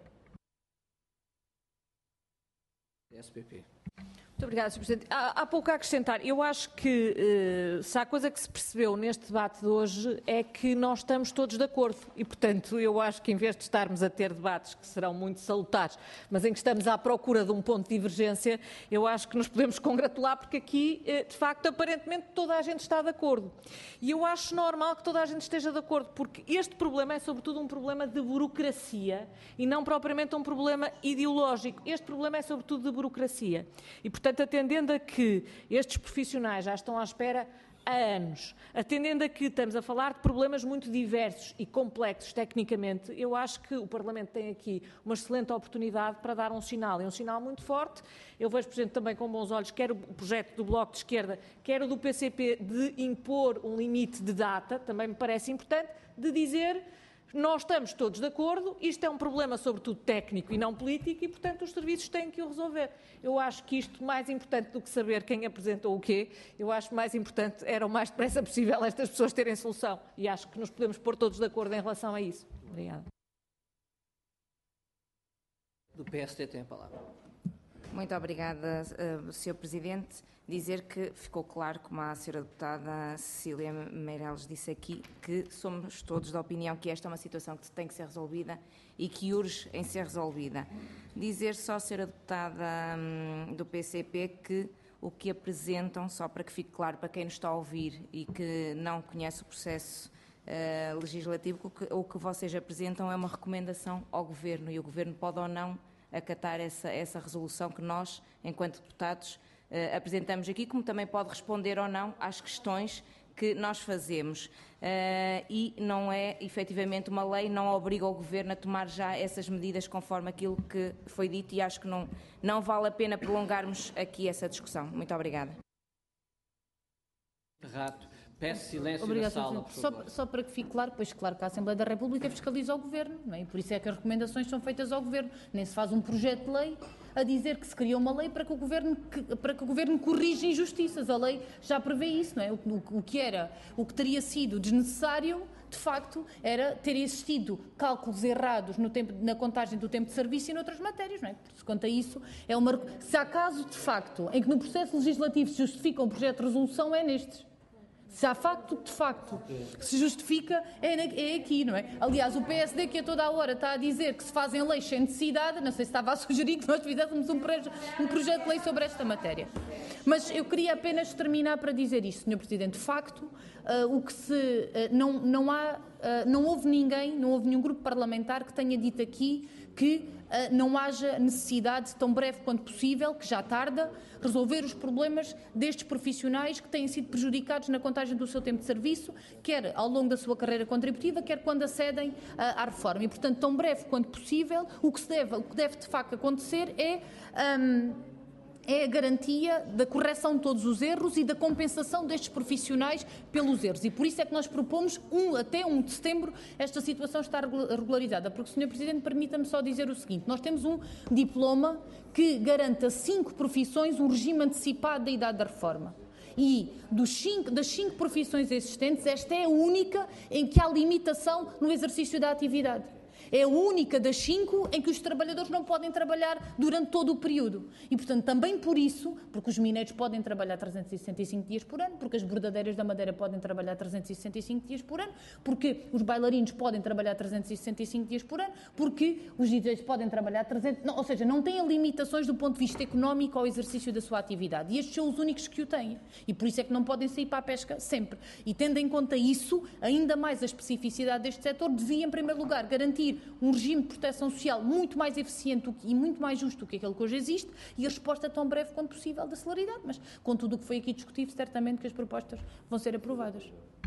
S P P. Muito obrigada, senhor Presidente. Há, há pouco a acrescentar. Eu acho que eh, se há coisa que se percebeu neste debate de hoje é que nós estamos todos de acordo e, portanto, eu acho que em vez de estarmos a ter debates que serão muito salutares, mas em que estamos à procura de um ponto de divergência, eu acho que nos podemos congratular porque aqui, eh, de facto, aparentemente toda a gente está de acordo. E eu acho normal que toda a gente esteja de acordo, porque este problema é sobretudo um problema de burocracia e não propriamente um problema ideológico. Este problema é sobretudo de burocracia. E, portanto, atendendo a que estes profissionais já estão à espera há anos, atendendo a que estamos a falar de problemas muito diversos e complexos tecnicamente, eu acho que o Parlamento tem aqui uma excelente oportunidade para dar um sinal, e um sinal muito forte. Eu vejo, por exemplo, também com bons olhos, quer o projeto do Bloco de Esquerda, quer o do P C P, de impor um limite de data, também me parece importante, de dizer... Nós estamos todos de acordo, isto é um problema sobretudo técnico e não político e, portanto, os serviços têm que o resolver. Eu acho que isto, mais importante do que saber quem apresentou o quê, eu acho que mais importante era o mais depressa possível estas pessoas terem solução e acho que nos podemos pôr todos de acordo em relação a isso. Obrigada. Do P S D tem a palavra. Muito obrigada, uh, senhor Presidente. Dizer que ficou claro, como a senhora deputada Cecília Meireles disse aqui, que somos todos da opinião que esta é uma situação que tem que ser resolvida e que urge em ser resolvida. Dizer só, senhora deputada hum, do P C P, que o que apresentam, só para que fique claro para quem nos está a ouvir e que não conhece o processo uh, legislativo, o que, o que vocês apresentam é uma recomendação ao Governo e o Governo pode ou não acatar essa, essa resolução que nós, enquanto deputados, Uh, apresentamos aqui, como também pode responder ou não às questões que nós fazemos. Uh, e não é, efetivamente, uma lei, não obriga o Governo a tomar já essas medidas conforme aquilo que foi dito e acho que não, não vale a pena prolongarmos aqui essa discussão. Muito obrigada. Rato. Peço silêncio Obrigado, na sala, por favor. Só, só para que fique claro, pois claro que a Assembleia da República fiscaliza o Governo, não é? E por isso é que as recomendações são feitas ao Governo. Nem se faz um projeto de lei a dizer que se cria uma lei para que o Governo, que, para que o Governo corrija injustiças. A lei já prevê isso, não é? O, o, o que era, o que teria sido desnecessário, de facto, era ter existido cálculos errados no tempo, na contagem do tempo de serviço e noutras matérias, não é? Se quanto a isso, é uma, se há caso, de facto, em que no processo legislativo se justifica um projeto de resolução, é nestes. Se há facto, de facto, que se justifica, é, na, é aqui, não é? Aliás, o P S D que a toda a hora está a dizer que se fazem leis sem necessidade, não sei se estava a sugerir que nós fizéssemos um, proje, um projeto de lei sobre esta matéria. Mas eu queria apenas terminar para dizer isto, senhor Presidente. De facto, uh, o que se... Uh, não, não há... Uh, não houve ninguém, não houve nenhum grupo parlamentar que tenha dito aqui que uh, não haja necessidade, tão breve quanto possível, que já tarda, resolver os problemas destes profissionais que têm sido prejudicados na contagem do seu tempo de serviço, quer ao longo da sua carreira contributiva, quer quando acedem uh, à reforma. E, portanto, tão breve quanto possível, o que, se deve, o que deve de facto acontecer é... Um, é a garantia da correção de todos os erros e da compensação destes profissionais pelos erros. E por isso é que nós propomos, um, até um de setembro, esta situação estar regularizada. Porque, senhor Presidente, permita-me só dizer o seguinte. Nós temos um diploma que garante a cinco profissões um regime antecipado da idade da reforma. E dos cinco, das cinco profissões existentes, esta é a única em que há limitação no exercício da atividade. É a única das cinco em que os trabalhadores não podem trabalhar durante todo o período. E, portanto, também por isso, porque os mineiros podem trabalhar trezentos e sessenta e cinco dias por ano, porque as bordadeiras da Madeira podem trabalhar trezentos e sessenta e cinco dias por ano, porque os bailarinos podem trabalhar trezentos e sessenta e cinco dias por ano, porque os D Js podem trabalhar trezentos... Não, ou seja, não têm limitações do ponto de vista económico ao exercício da sua atividade. E estes são os únicos que o têm. E por isso é que não podem sair para a pesca sempre. E tendo em conta isso, ainda mais a especificidade deste setor, devia, em primeiro lugar, garantir um regime de proteção social muito mais eficiente e muito mais justo do que aquele que hoje existe e a resposta tão breve quanto possível da celeridade. Mas, com tudo o que foi aqui discutido, certamente que as propostas vão ser aprovadas.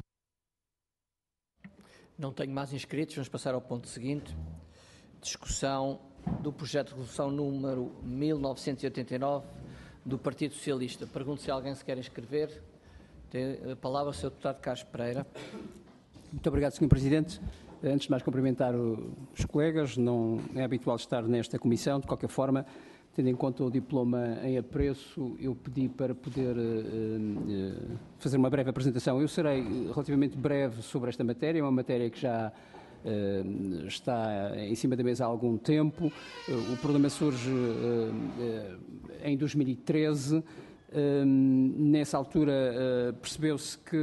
Não tenho mais inscritos. Vamos passar ao ponto seguinte. Discussão do projeto de resolução número mil novecentos e oitenta e nove do Partido Socialista. Pergunto se alguém se quer inscrever. Tem a palavra o senhor deputado Carlos Pereira. Muito obrigado, senhor Presidente. Antes de mais cumprimentar os colegas, não é habitual estar nesta comissão, de qualquer forma, tendo em conta o diploma em apreço, eu pedi para poder uh, uh, fazer uma breve apresentação. Eu serei relativamente breve sobre esta matéria, é uma matéria que já uh, está em cima da mesa há algum tempo. Uh, o problema surge uh, uh, em dois mil e treze. Uh, nessa altura uh, percebeu-se que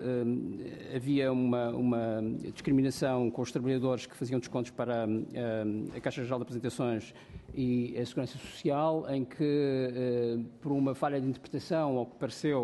uh, havia uma, uma discriminação com os trabalhadores que faziam descontos para uh, a Caixa Geral de Apresentações e a Segurança Social, em que, uh, por uma falha de interpretação, ao que pareceu,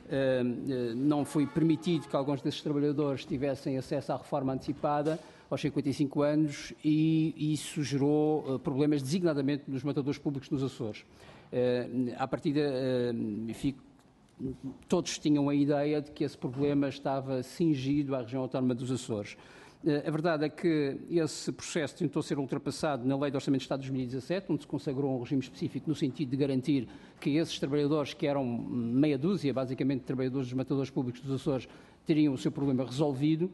uh, não foi permitido que alguns desses trabalhadores tivessem acesso à reforma antecipada aos cinquenta e cinco anos, e isso gerou uh, problemas designadamente nos matadores públicos nos Açores. Uh, à partida, uh, fico, todos tinham a ideia de que esse problema estava cingido à região autónoma dos Açores. Uh, a verdade é que esse processo tentou ser ultrapassado na Lei de Orçamento de Estado de dois mil e dezassete, onde se consagrou um regime específico no sentido de garantir que esses trabalhadores, que eram meia dúzia, basicamente, de trabalhadores dos matadores públicos dos Açores, teriam o seu problema resolvido.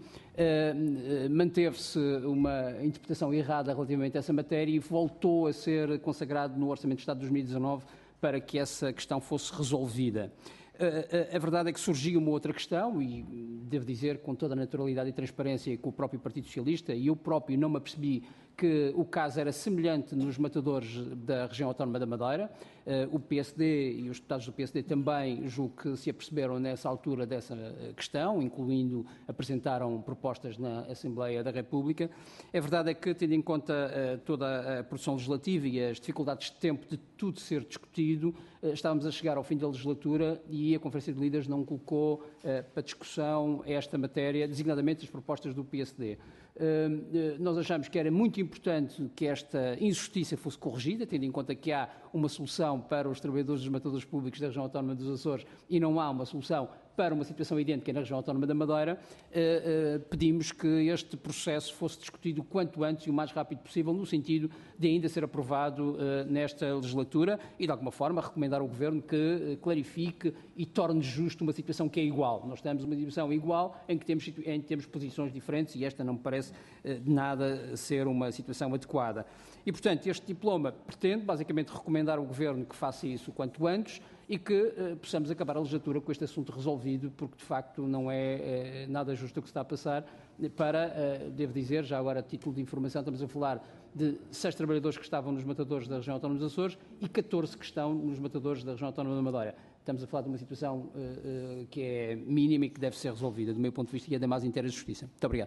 Uh, manteve-se uma interpretação errada relativamente a essa matéria e voltou a ser consagrado no Orçamento de Estado de dois mil e dezanove para que essa questão fosse resolvida. Uh, a verdade é que surgiu uma outra questão, e devo dizer com toda a naturalidade e transparência que o próprio Partido Socialista, e eu próprio não me apercebi que o caso era semelhante nos matadores da região autónoma da Madeira. Uh, o P S D e os deputados do P S D também julgo que se aperceberam nessa altura dessa questão, incluindo apresentaram propostas na Assembleia da República. A verdade é que, tendo em conta uh, toda a produção legislativa e as dificuldades de tempo de tudo ser discutido, uh, estávamos a chegar ao fim da legislatura e a Conferência de Líderes não colocou uh, para discussão esta matéria, designadamente as propostas do P S D. Uh, nós achamos que era muito importante que esta injustiça fosse corrigida, tendo em conta que há uma solução para os trabalhadores dos matadores públicos da região autónoma dos Açores e não há uma solução para uma situação idêntica na região autónoma da Madeira. Uh, uh, pedimos que este processo fosse discutido o quanto antes e o mais rápido possível, no sentido de ainda ser aprovado uh, nesta legislatura e, de alguma forma, recomendar ao Governo que uh, clarifique e torne justo uma situação que é igual. Nós temos uma situação igual em que temos, em que temos posições diferentes e esta não me parece uh, de nada ser uma situação adequada. E, portanto, este diploma pretende, basicamente, recomendar ao Governo que faça isso o quanto antes e que uh, possamos acabar a legislatura com este assunto resolvido, porque, de facto, não é uh, nada justo o que se está a passar. Para, uh, devo dizer, já agora a título de informação, estamos a falar de seis trabalhadores que estavam nos matadores da região autónoma dos Açores e catorze que estão nos matadores da região autónoma da Madeira. estamos a falar de uma situação uh, uh, que é mínima e que deve ser resolvida, do meu ponto de vista, e é da mais inteira justiça. Muito obrigado.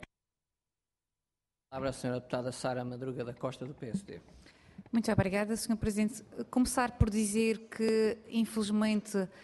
Palavra a senhora deputada Sara Madruga da Costa, do P S D. Muito obrigada, senhor Presidente. Começar por dizer que, infelizmente, uh,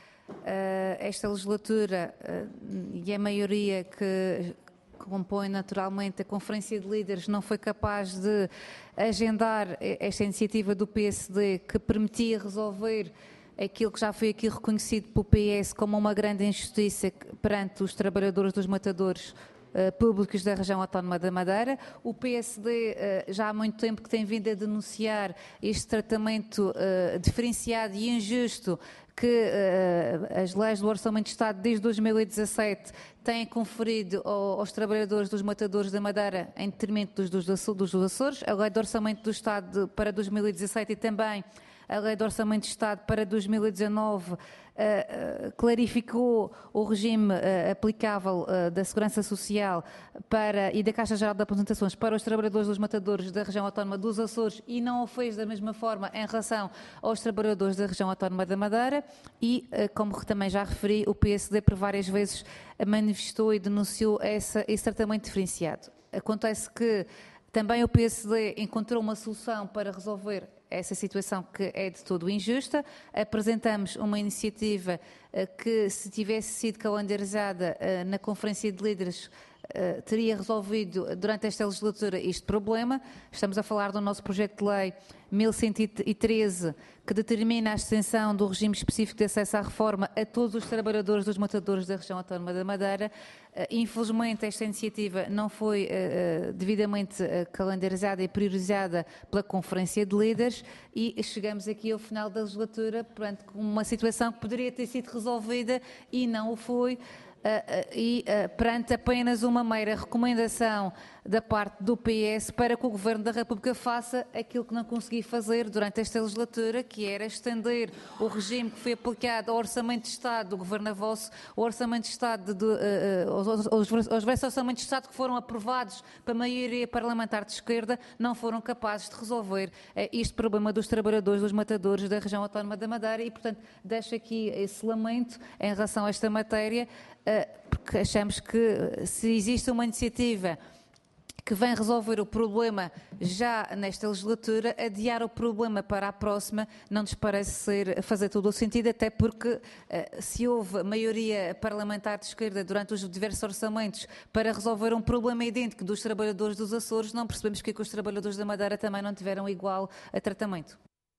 esta legislatura uh, e a maioria que compõe naturalmente a Conferência de Líderes não foi capaz de agendar esta iniciativa do P S D que permitia resolver aquilo que já foi aqui reconhecido pelo P S como uma grande injustiça perante os trabalhadores dos matadores uh, públicos da região autónoma da Madeira. O P S D uh, já há muito tempo que tem vindo a denunciar este tratamento uh, diferenciado e injusto que uh, as leis do Orçamento de Estado desde dois mil e dezassete têm conferido ao, aos trabalhadores dos matadores da Madeira em detrimento dos, dos, dos Açores. A Lei do Orçamento do Estado para dois mil e dezassete e também a Lei do Orçamento de Estado para dois mil e dezanove uh, uh, clarificou o regime uh, aplicável uh, da Segurança Social para, e da Caixa Geral de Aposentações para os trabalhadores dos matadores da região autónoma dos Açores e não o fez da mesma forma em relação aos trabalhadores da região autónoma da Madeira e, uh, como também já referi, o P S D por várias vezes manifestou e denunciou essa, esse tratamento diferenciado. Acontece que também o P S D encontrou uma solução para resolver essa situação que é de todo injusta. Apresentamos uma iniciativa uh, que, se tivesse sido calendarizada uh, na Conferência de Líderes, uh, teria resolvido durante esta legislatura este problema. Estamos a falar do nosso projeto de lei mil cento e treze, que determina a extensão do regime específico de acesso à reforma a todos os trabalhadores dos matadores da região autónoma da Madeira. Uh, infelizmente, esta iniciativa não foi uh, devidamente uh, calendarizada e priorizada pela Conferência de Líderes e chegamos aqui ao final da legislatura, portanto, com uma situação que poderia ter sido resolvida e não o foi. Uh, uh, e uh, perante apenas uma mera recomendação da parte do P S para que o Governo da República faça aquilo que não consegui fazer durante esta legislatura, que era estender o regime que foi aplicado ao Orçamento de Estado do Governo Vosso, o Orçamento de Estado, de, uh, uh, os, os, os diversos Orçamentos de Estado que foram aprovados pela maioria parlamentar de esquerda, não foram capazes de resolver uh, este problema dos trabalhadores, dos matadores da região autónoma da Madeira e, portanto, deixo aqui esse lamento em relação a esta matéria, porque achamos que se existe uma iniciativa que vem resolver o problema já nesta legislatura, adiar o problema para a próxima não nos parece ser, fazer todo o sentido, até porque se houve maioria parlamentar de esquerda durante os diversos orçamentos para resolver um problema idêntico dos trabalhadores dos Açores, não percebemos que os trabalhadores da Madeira também não tiveram igual a tratamento.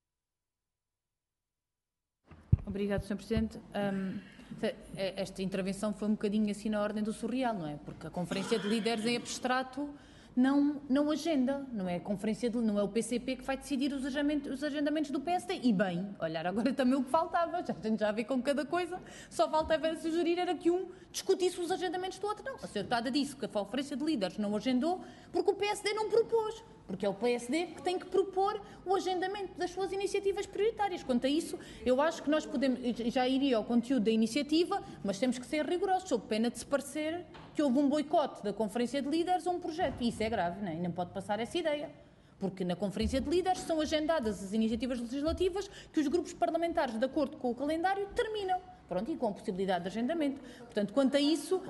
Obrigado, senhor Presidente. Um... Esta intervenção foi um bocadinho assim na ordem do surreal, não é? Porque a Conferência de Líderes em abstrato não, não agenda, não é a Conferência de, não é o P C P que vai decidir os agendamentos, os agendamentos do P S D. E bem, olhar agora também o que faltava, já, a gente já vê com cada coisa, só faltava sugerir era que um discutisse os agendamentos do outro. Não, a senhora deputada disse que a Conferência de Líderes não agendou porque o P S D não propôs. Porque é o P S D que tem que propor o agendamento das suas iniciativas prioritárias. Quanto a isso, eu acho que nós podemos, já iria ao conteúdo da iniciativa, mas temos que ser rigorosos, sob pena de se parecer que houve um boicote da Conferência de Líderes a um projeto. E isso é grave, não é? E não pode passar essa ideia. Porque na Conferência de Líderes são agendadas as iniciativas legislativas que os grupos parlamentares, de acordo com o calendário, terminam. Pronto, e com a possibilidade de agendamento. Portanto, quanto a isso...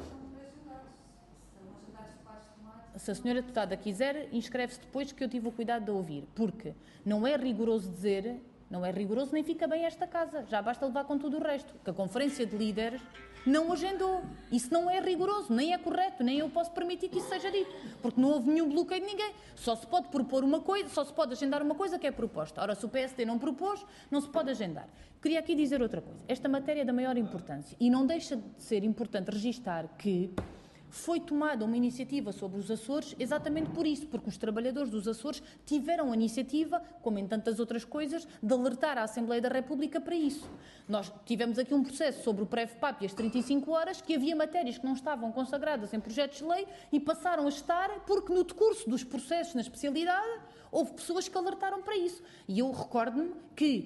Se a senhora deputada quiser, inscreve-se depois que eu tive o cuidado de ouvir, porque não é rigoroso dizer, não é rigoroso nem fica bem esta casa, já basta levar com tudo o resto, que a Conferência de Líderes não agendou. Isso não é rigoroso, nem é correto, nem eu posso permitir que isso seja dito, porque não houve nenhum bloqueio de ninguém. Só se pode propor uma coisa, só se pode agendar uma coisa que é proposta. Ora, se o P S D não propôs, não se pode agendar. Queria aqui dizer outra coisa. Esta matéria é da maior importância e não deixa de ser importante registar que foi tomada uma iniciativa sobre os Açores exatamente por isso, porque os trabalhadores dos Açores tiveram a iniciativa, como em tantas outras coisas, de alertar a Assembleia da República para isso. Nós tivemos aqui um processo sobre o Pré-FPAP e as trinta e cinco horas, que havia matérias que não estavam consagradas em projetos de lei e passaram a estar porque no decurso dos processos na especialidade houve pessoas que alertaram para isso. E eu recordo-me que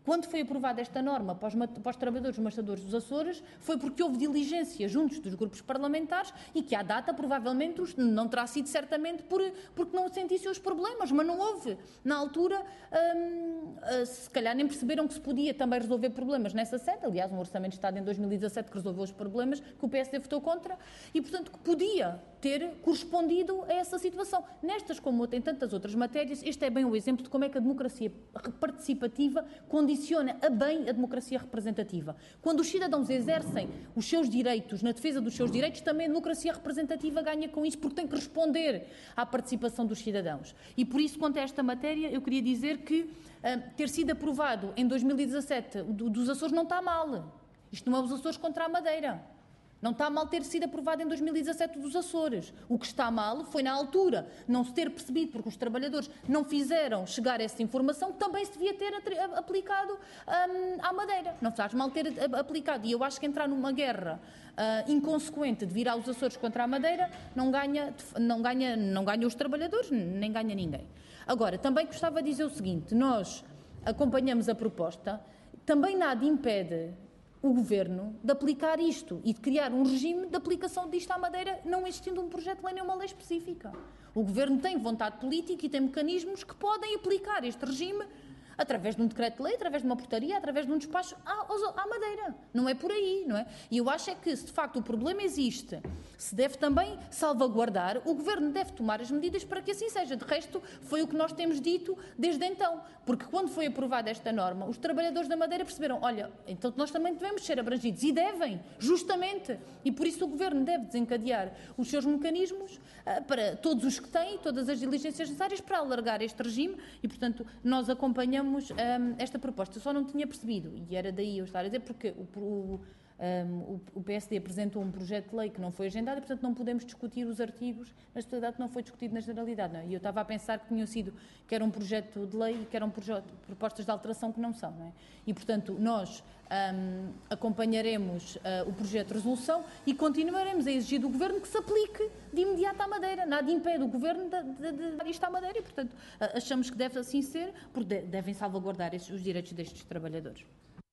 Quando foi aprovada esta norma para os, para os trabalhadores dos mastadores dos Açores, foi porque houve diligência juntos dos grupos parlamentares e que à data provavelmente não terá sido certamente por, porque não sentissem os problemas, mas não houve. Na altura, hum, se calhar nem perceberam que se podia também resolver problemas nessa sede. Aliás, um orçamento de Estado em dois mil e dezassete que resolveu os problemas, que o P S D votou contra, e portanto que podia ter correspondido a essa situação. Nestas, como em tantas outras matérias, este é bem o exemplo de como é que a democracia participativa condiciona a bem a democracia representativa. Quando os cidadãos exercem os seus direitos, na defesa dos seus direitos, também a democracia representativa ganha com isso, porque tem que responder à participação dos cidadãos. E por isso, quanto a esta matéria, eu queria dizer que uh, ter sido aprovado em dois mil e dezassete do, dos Açores não está mal. Isto não é os Açores contra a Madeira. Não está mal ter sido aprovado em dois mil e dezassete dos Açores. O que está mal foi, na altura, não se ter percebido, porque os trabalhadores não fizeram chegar essa informação, que também se devia ter aplicado hum, à Madeira. Não faz mal ter aplicado. E eu acho que entrar numa guerra uh, inconsequente de vir aos Açores contra a Madeira não ganha, não, ganha, não ganha os trabalhadores, nem ganha ninguém. Agora, também gostava de dizer o seguinte, nós acompanhamos a proposta, também nada impede o Governo de aplicar isto e de criar um regime de aplicação disto à Madeira, não existindo um projeto de lei nem uma lei específica. O Governo tem vontade política e tem mecanismos que podem aplicar este regime através de um decreto de lei, através de uma portaria, através de um despacho à, à Madeira. Não é por aí, não é? E eu acho é que, se de facto o problema existe, se deve também salvaguardar, o Governo deve tomar as medidas para que assim seja. De resto, foi o que nós temos dito desde então. Porque quando foi aprovada esta norma, os trabalhadores da Madeira perceberam, olha, então nós também devemos ser abrangidos. E devem, justamente. E por isso o Governo deve desencadear os seus mecanismos uh, para todos os que têm, todas as diligências necessárias para alargar este regime. E, portanto, nós acompanhamos Um, esta proposta. Eu só não tinha percebido, e era daí eu estar a dizer, porque o, o, um, o P S D apresentou um projeto de lei que não foi agendado e, portanto, não podemos discutir os artigos na totalidade que não foi discutido na generalidade. Não é? E eu estava a pensar que tinham sido, que era um projeto de lei e que eram projeto, propostas de alteração que não são. Não é? E, portanto, nós um, acompanharemos uh, o projeto de resolução e continuaremos a exigir do Governo que se aplique de imediato à Madeira. Nada impede o Governo de, de, de dar isto à Madeira e, portanto, achamos que deve assim ser, porque devem salvaguardar esses, os direitos destes trabalhadores.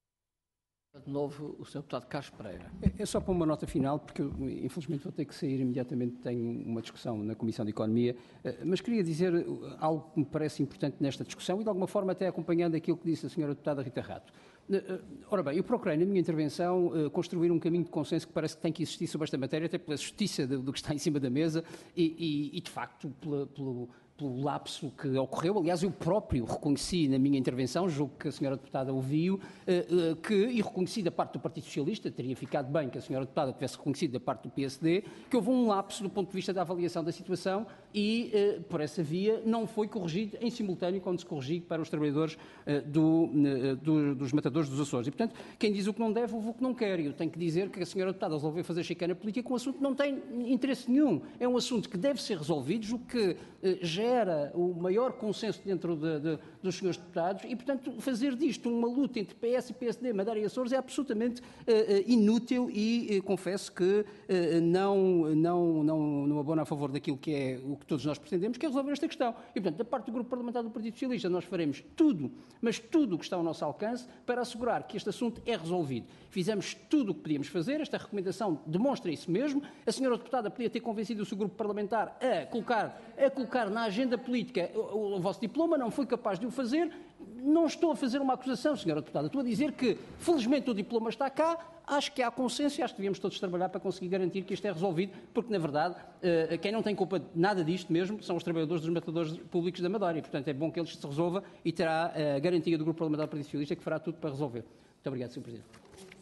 De novo, o senhor Deputado Carlos Pereira. É só para uma nota final, porque eu, infelizmente vou ter que sair imediatamente, tenho uma discussão na Comissão de Economia, mas queria dizer algo que me parece importante nesta discussão e de alguma forma até acompanhando aquilo que disse a senhora Deputada Rita Rato. Ora bem, eu procurei na minha intervenção construir um caminho de consenso que parece que tem que existir sobre esta matéria, até pela justiça do que está em cima da mesa e, e, e de facto, pela, pelo... pelo lapso que ocorreu. Aliás, eu próprio reconheci na minha intervenção, julgo que a senhora deputada ouviu, que, e reconheci da parte do Partido Socialista, teria ficado bem que a senhora deputada tivesse reconhecido da parte do P S D, que houve um lapso do ponto de vista da avaliação da situação e, por essa via, não foi corrigido em simultâneo quando se corrigiu para os trabalhadores do, do, dos matadores dos Açores. E, portanto, quem diz o que não deve, ouve o que não quer. E eu tenho que dizer que a senhora deputada resolveu fazer chicana política com um assunto que não tem interesse nenhum. É um assunto que deve ser resolvido, julgo que já era o maior consenso dentro de, de, dos senhores deputados e, portanto, fazer disto uma luta entre P S e P S D, Madeira e Açores, é absolutamente uh, inútil e uh, confesso que uh, não, não, não, não abona a favor daquilo que é o que todos nós pretendemos, que é resolver esta questão. E, portanto, da parte do Grupo Parlamentar do Partido Socialista, nós faremos tudo, mas tudo o que está ao nosso alcance para assegurar que este assunto é resolvido. Fizemos tudo o que podíamos fazer, esta recomendação demonstra isso mesmo. A senhora deputada podia ter convencido o seu grupo parlamentar a colocar, a colocar na agenda política o, o vosso diploma, não foi capaz de o fazer. Não estou a fazer uma acusação, senhora deputada, estou a dizer que, felizmente, o diploma está cá, acho que há consenso e acho que devíamos todos trabalhar para conseguir garantir que isto é resolvido, porque, na verdade, quem não tem culpa de nada disto mesmo são os trabalhadores dos matadores públicos da Madeira e, portanto, é bom que eles se resolva e terá a garantia do Grupo Parlamentar do Partido Socialista que fará tudo para resolver. Muito obrigado, senhor Presidente.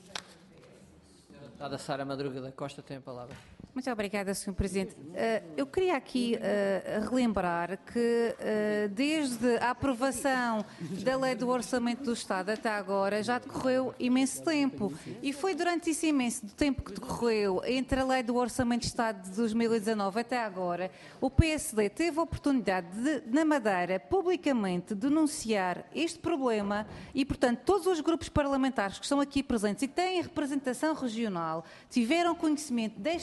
A deputada Sara Madruga da Costa tem a palavra. Muito obrigada, senhor Presidente. Eu queria aqui relembrar que desde a aprovação da Lei do Orçamento do Estado até agora já decorreu imenso tempo e foi durante esse imenso tempo que decorreu entre a Lei do Orçamento do Estado de dois mil e dezanove até agora, o P S D teve a oportunidade de, na Madeira, publicamente denunciar este problema e, portanto, todos os grupos parlamentares que estão aqui presentes e que têm representação regional tiveram conhecimento desta injustiça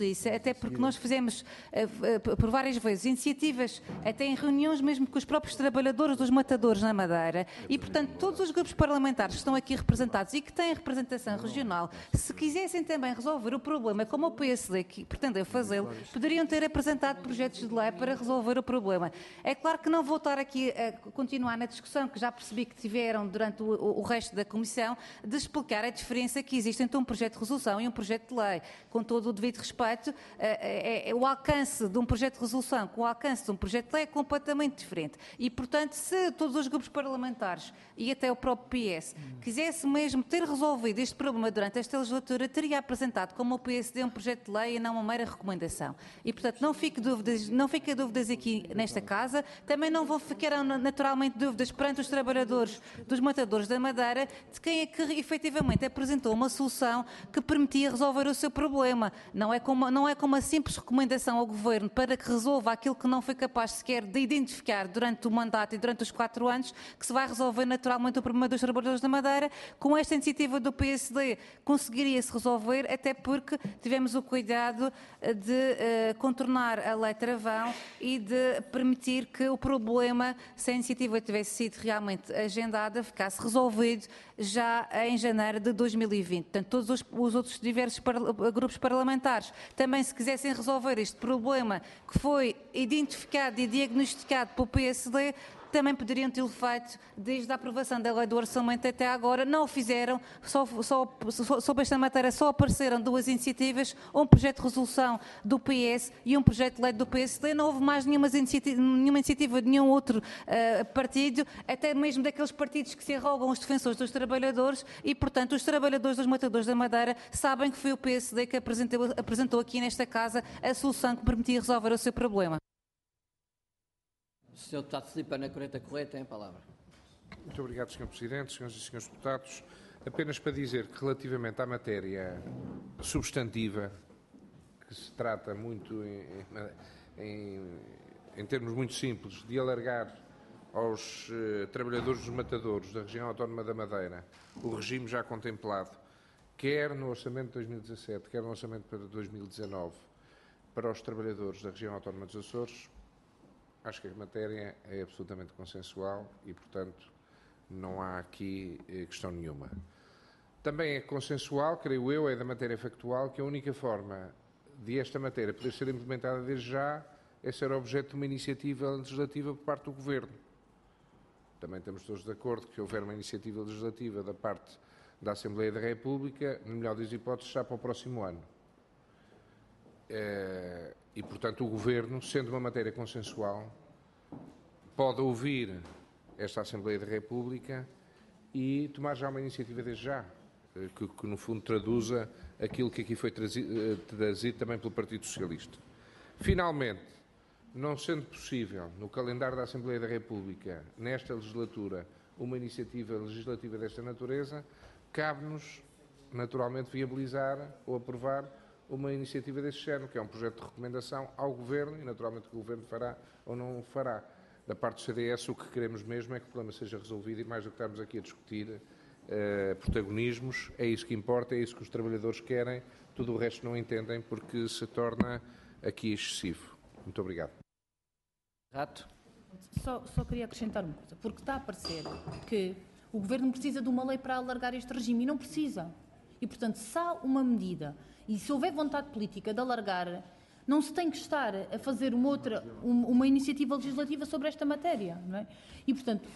isso, até porque nós fizemos uh, por várias vezes iniciativas, até em reuniões mesmo com os próprios trabalhadores dos matadores na Madeira, e portanto todos os grupos parlamentares que estão aqui representados e que têm representação regional, se quisessem também resolver o problema, como o P S D que pretendeu fazê-lo, poderiam ter apresentado projetos de lei para resolver o problema. É claro que não vou estar aqui a continuar na discussão, que já percebi que tiveram durante o, o resto da Comissão, de explicar a diferença que existe entre um projeto de resolução e um projeto de lei. Com todo o devido respeito, é, é, é, o alcance de um projeto de resolução com o alcance de um projeto de lei é completamente diferente. E, portanto, se todos os grupos parlamentares e até o próprio P S quisesse mesmo ter resolvido este problema durante esta legislatura, teria apresentado como o P S D um projeto de lei e não uma mera recomendação. E, portanto, não fique dúvidas, não fiquem dúvidas aqui nesta casa, também não vão ficar naturalmente dúvidas perante os trabalhadores dos matadores da Madeira de quem é que efetivamente apresentou uma solução que permitia resolver o seu problema. Não é como, não é como uma simples recomendação ao Governo para que resolva aquilo que não foi capaz sequer de identificar durante o mandato e durante os quatro anos, que se vai resolver naturalmente o problema dos trabalhadores da Madeira. Com esta iniciativa do P S D conseguiria-se resolver, até porque tivemos o cuidado de uh, contornar a lei travão e de permitir que o problema, se a iniciativa tivesse sido realmente agendada, ficasse resolvido já em janeiro de dois mil e vinte. Portanto, todos os, os outros diversos par, grupos parlamentares também, se quisessem resolver este problema que foi identificado e diagnosticado pelo P S D, também poderiam tê-lo feito desde a aprovação da lei do orçamento até agora. Não o fizeram, só, só, só, sobre esta matéria só apareceram duas iniciativas, um projeto de resolução do P S e um projeto de lei do P S D. Não houve mais nenhuma iniciativa, nenhuma iniciativa de nenhum outro uh, partido, até mesmo daqueles partidos que se arrogam os defensores dos trabalhadores, e, portanto, os trabalhadores dos matadores da Madeira sabem que foi o P S D que apresentou, apresentou aqui nesta casa a solução que permitia resolver o seu problema. O senhor Deputado Filipe Ana Correia Correia tem a palavra. Muito obrigado, senhor Presidente, senhoras e senhores deputados. Apenas para dizer que, relativamente à matéria substantiva, que se trata muito, em, em, em termos muito simples, de alargar aos eh, trabalhadores dos matadores da região autónoma da Madeira o regime já contemplado, quer no orçamento de dois mil e dezassete, quer no orçamento para dois mil e dezanove, para os trabalhadores da região autónoma dos Açores, acho que a matéria é absolutamente consensual e, portanto, não há aqui eh, questão nenhuma. Também é consensual, creio eu, é da matéria factual, que a única forma de esta matéria poder ser implementada desde já é ser objeto de uma iniciativa legislativa por parte do Governo. Também estamos todos de acordo que houver uma iniciativa legislativa da parte da Assembleia da República, no melhor das hipóteses, já para o próximo ano. É... E, portanto, o Governo, sendo uma matéria consensual, pode ouvir esta Assembleia da República e tomar já uma iniciativa desde já, que, que no fundo traduza aquilo que aqui foi trazido, trazido também pelo Partido Socialista. Finalmente, não sendo possível, no calendário da Assembleia da República, nesta legislatura, uma iniciativa legislativa desta natureza, cabe-nos, naturalmente, viabilizar ou aprovar uma iniciativa deste género, que é um projeto de recomendação ao Governo, e naturalmente o Governo fará ou não fará. Da parte do C D S, o que queremos mesmo é que o problema seja resolvido, e mais do que estarmos aqui a discutir uh, protagonismos, é isso que importa, é isso que os trabalhadores querem, tudo o resto não entendem, porque se torna aqui excessivo. Muito obrigado. Rato. Só, só queria acrescentar uma coisa, porque está a parecer que o Governo precisa de uma lei para alargar este regime, e não precisa. E, portanto, se há uma medida e se houver vontade política de alargar, não se tem que estar a fazer uma outra, uma iniciativa legislativa sobre esta matéria, não é? E, portanto,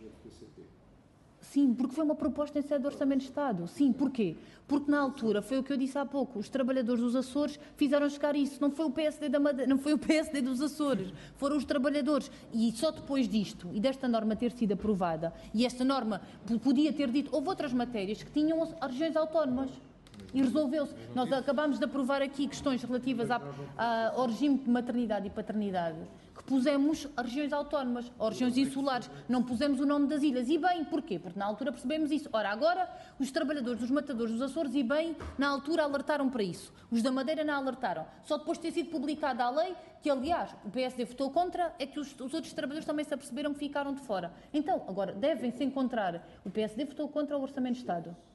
sim, porque foi uma proposta em sede do Orçamento de Estado. Sim, porquê? Porque na altura, foi o que eu disse há pouco, os trabalhadores dos Açores fizeram chegar isso. Não foi o P S D da Madeira, não foi o P S D dos Açores, foram os trabalhadores. E só depois disto, e desta norma ter sido aprovada, e esta norma podia ter dito, houve outras matérias que tinham as regiões autónomas. E resolveu-se. Nós acabámos de aprovar aqui questões relativas à, à, ao regime de maternidade e paternidade, que pusemos as regiões autónomas, ou regiões insulares, não pusemos o nome das ilhas. E bem, porquê? Porque na altura percebemos isso. Ora, agora, os trabalhadores dos matadores dos Açores, e bem, na altura alertaram para isso. Os da Madeira não alertaram. Só depois de ter sido publicada a lei, que aliás o P S D votou contra, é que os, os outros trabalhadores também se aperceberam que ficaram de fora. Então, agora, devem-se encontrar. O P S D votou contra o Orçamento de Estado.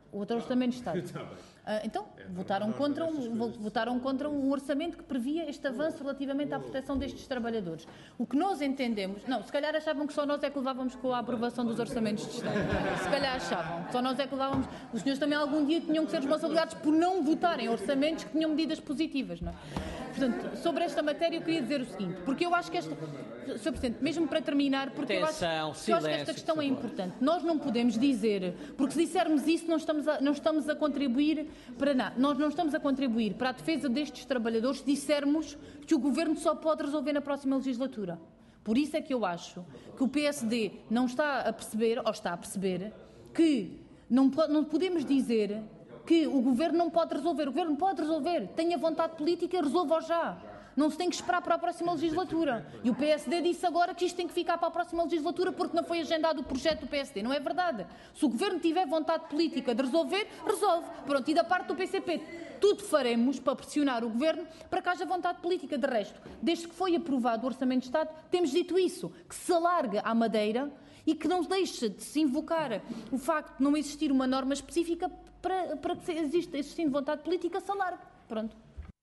Outro Orçamento de Estado. Uh, então, votaram contra, um, votaram contra um orçamento que previa este avanço relativamente à proteção destes trabalhadores. O que nós entendemos... Não, se calhar achavam que só nós é que levávamos com a aprovação dos orçamentos de Estado. Se calhar achavam que só nós é que levávamos... Os senhores também algum dia tinham que ser responsabilizados por não votarem orçamentos que tinham medidas positivas, não é? Portanto, sobre esta matéria eu queria dizer o seguinte, porque eu acho que esta... senhor Presidente, mesmo para terminar, porque Atenção, eu, acho, eu acho que esta questão é silêncio, importante. Nós não podemos dizer, porque se dissermos isso não estamos a, não estamos a contribuir para nada. Nós não estamos a contribuir para a defesa destes trabalhadores se dissermos que o Governo só pode resolver na próxima legislatura. Por isso é que eu acho que o P S D não está a perceber, ou está a perceber, que não, não podemos dizer que o Governo não pode resolver. O Governo pode resolver. Tenha vontade política, resolva já. Não se tem que esperar para a próxima legislatura. E o P S D disse agora que isto tem que ficar para a próxima legislatura porque não foi agendado o projeto do P S D. Não é verdade. Se o Governo tiver vontade política de resolver, resolve. Pronto, e da parte do P C P, tudo faremos para pressionar o Governo para que haja vontade política. De resto, desde que foi aprovado o Orçamento de Estado, temos dito isso, que se alargue à Madeira e que não deixe de se invocar o facto de não existir uma norma específica para, para que exista, existindo vontade política, se alargue. Pronto.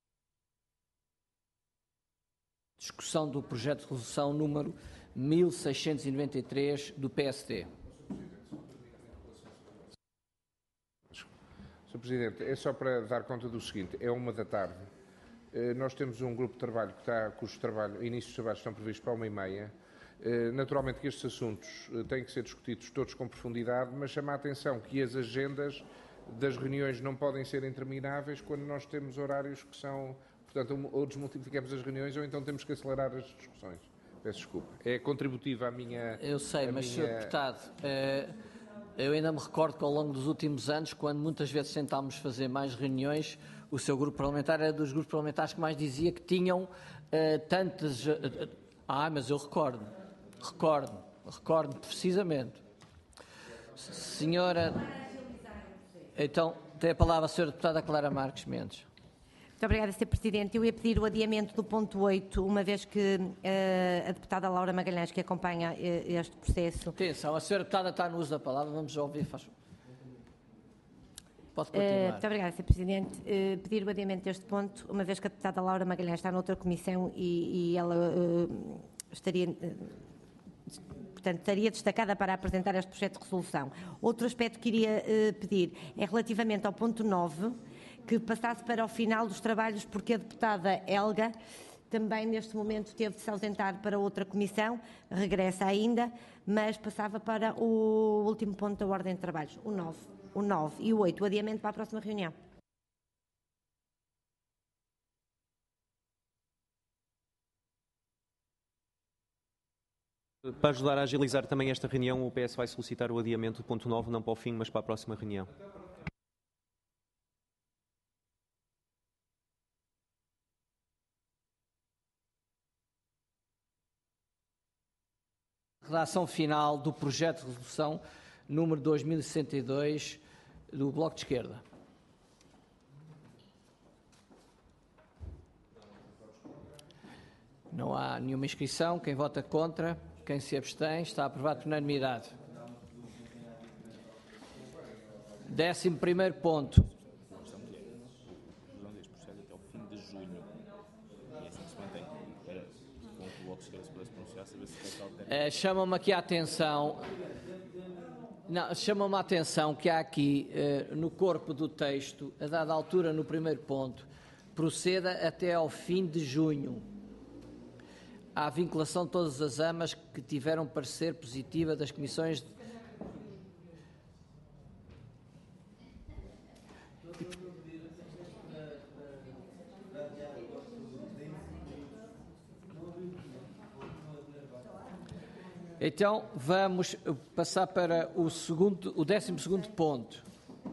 Discussão do projeto de resolução número mil seiscentos e noventa e três do P S D. senhor Presidente, é só para dar conta do seguinte, é uma da tarde. Nós temos um grupo de trabalho que está, cujo trabalho, inícios de trabalho estão previstos para uma e meia. Naturalmente que estes assuntos têm que ser discutidos todos com profundidade, mas chama a atenção que as agendas das reuniões não podem ser intermináveis quando nós temos horários que são... Portanto, ou desmultiplicamos as reuniões ou então temos que acelerar as discussões. Peço desculpa. É contributiva a minha... Eu sei, mas, minha... senhor Deputado, eu ainda me recordo que ao longo dos últimos anos, quando muitas vezes tentámos fazer mais reuniões, o seu grupo parlamentar era dos grupos parlamentares que mais dizia que tinham uh, tantas... Uh, ah, mas eu recordo. Recordo. Recordo precisamente. Senhora... Então, tem a palavra a senhora Deputada Clara Marques Mendes. Muito obrigada, senhor Presidente. Eu ia pedir o adiamento do ponto oito, uma vez que uh, a deputada Laura Magalhães, que acompanha uh, este processo... Atenção, a senhora deputada está no uso da palavra, vamos ouvir, faz... Pode continuar. Uh, muito obrigada, senhor Presidente. Uh, pedir o adiamento deste ponto, uma vez que a deputada Laura Magalhães está noutra comissão e, e ela uh, estaria... Uh, Portanto, estaria destacada para apresentar este projeto de resolução. Outro aspecto que iria uh, pedir é relativamente ao ponto nove, que passasse para o final dos trabalhos, porque a deputada Helga também neste momento teve de se ausentar para outra comissão, regressa ainda, mas passava para o último ponto da ordem de trabalhos, o nove. O nove e o oito, o adiamento para a próxima reunião. Para ajudar a agilizar também esta reunião, o P S vai solicitar o adiamento do ponto nove, não para o fim, mas para a próxima reunião. Redação final do projeto de resolução número dois mil e sessenta e dois do Bloco de Esquerda. Não há nenhuma inscrição. Quem vota contra? Quem se abstém? Está aprovado por unanimidade. Décimo primeiro ponto. Uh, Chamam-me aqui a atenção, não, chamam-me a atenção que há aqui uh, no corpo do texto, a dada altura no primeiro ponto, proceda até ao fim de junho. Há a vinculação de todas as AMAs que tiveram parecer positiva das comissões de... Então, vamos passar para o, segundo, o décimo segundo ponto.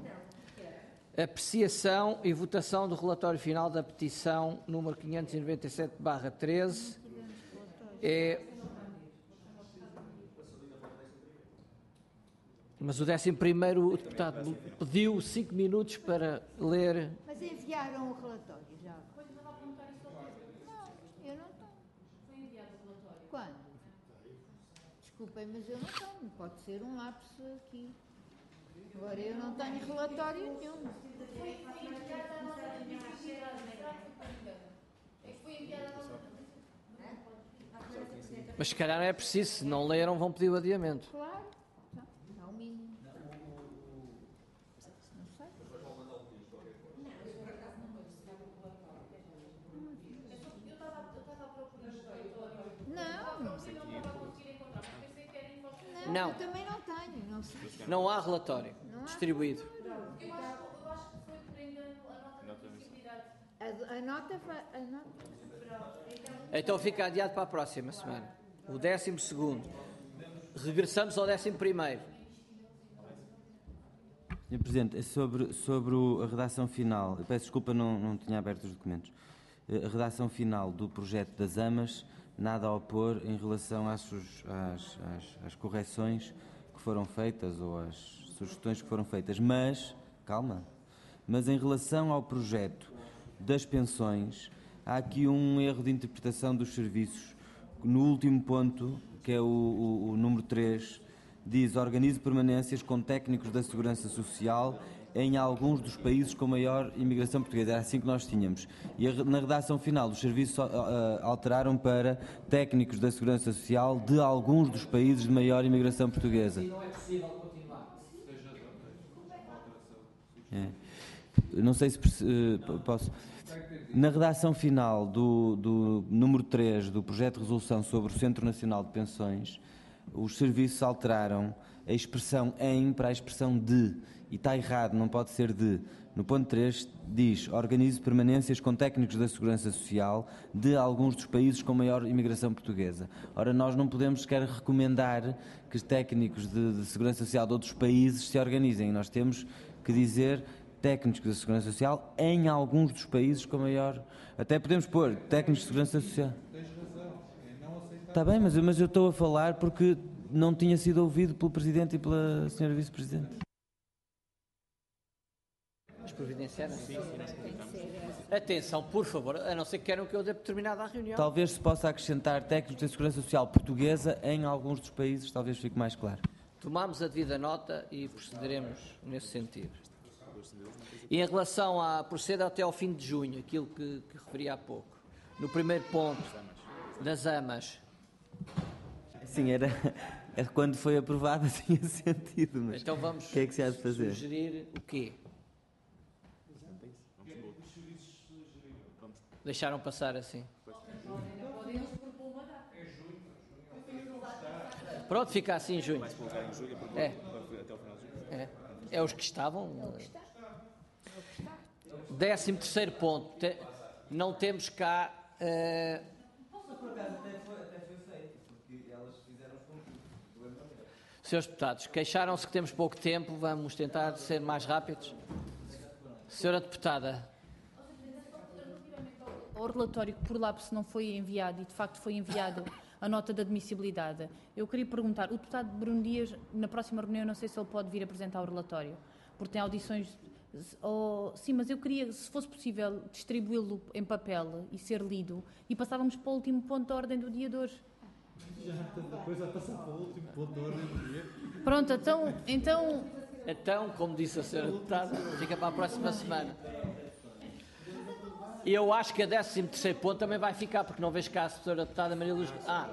Apreciação e votação do relatório final da petição número quinhentos e noventa e sete barra treze. É... Mas o décimo primeiro, o deputado pediu cinco minutos para ler... Mas enviaram o relatório já? Não, eu não tenho. Foi enviado o relatório. Quando? Desculpem, mas eu não tenho. Pode ser um lapso aqui. Agora eu não tenho relatório nenhum. Mas se calhar não é preciso, se não leram vão pedir o adiamento. Claro, é o mínimo. Não, não. Não, Não. eu também não tenho. Não, sei. Não há relatório Não há distribuído. A, a nota vai. A nota... Então fica adiado para a próxima semana. O décimo segundo. Regressamos ao décimo primeiro. senhor Presidente, é sobre, sobre o- a redação final. Eu peço desculpa, não, não tinha aberto os documentos. Eh, A redação final do projeto das AMAs, nada a opor em relação às, sus- às, às, às correções que foram feitas ou às sugestões que foram feitas. Mas, calma, mas em relação ao projeto das pensões, há aqui um erro de interpretação dos serviços. No último ponto, que é o, o, o número três, diz: organize permanências com técnicos da Segurança Social em alguns dos países com maior imigração portuguesa. Era assim que nós tínhamos. E a, na redação final, os serviços uh, uh, alteraram para técnicos da Segurança Social de alguns dos países de maior imigração portuguesa. Não é possível continuar. É. Eu não sei se perce- uh, posso... Na redação final do, do número três do projeto de resolução sobre o Centro Nacional de Pensões, os serviços alteraram a expressão em para a expressão de, e está errado, não pode ser de. No ponto três diz: organize permanências com técnicos da Segurança Social de alguns dos países com maior imigração portuguesa. Ora, nós não podemos sequer recomendar que os técnicos de, de Segurança Social de outros países se organizem. Nós temos que dizer técnicos da Segurança Social em alguns dos países com maior... Até podemos pôr técnicos de Segurança Social. Está bem, mas, mas eu estou a falar porque não tinha sido ouvido pelo Presidente e pela senhora Vice-Presidente. Mas providenciar? Sim, sim. Atenção, por favor, a não ser que queiram que eu dê determinada à reunião. Talvez se possa acrescentar técnicos da Segurança Social portuguesa em alguns dos países, talvez fique mais claro. Tomamos a devida nota e procederemos nesse sentido. E em relação a proceder até ao fim de junho, aquilo que, que referi há pouco, no primeiro ponto das AMAs. Sim, era, era quando foi aprovada tinha sentido, mas Então vamos o que é que se há de fazer? sugerir o quê? Deixaram passar assim. Pronto, fica assim em junho. É. É, é os que estavam. Décimo terceiro ponto. Te- Não temos cá. eh, Senhores deputados, queixaram-se que temos pouco tempo. Vamos tentar ser mais rápidos. Senhora deputada. Ao relatório que por lapso não foi enviado e de facto foi enviado a nota de admissibilidade, eu queria perguntar, o deputado Bruno Dias, na próxima reunião, não sei se ele pode vir apresentar o relatório, porque tem audições... Oh, sim, mas eu queria, se fosse possível, distribuí-lo em papel e ser lido, e passávamos para o último ponto da ordem do dia de hoje. Já tanta coisa a passar para o último ponto da ordem do dia. Pronto, então... Então, então como disse a senhora deputada, fica para a próxima semana. Eu acho que a décimo terceiro ponto também vai ficar, porque não vejo cá a senhora deputada Maria Luz... Ah.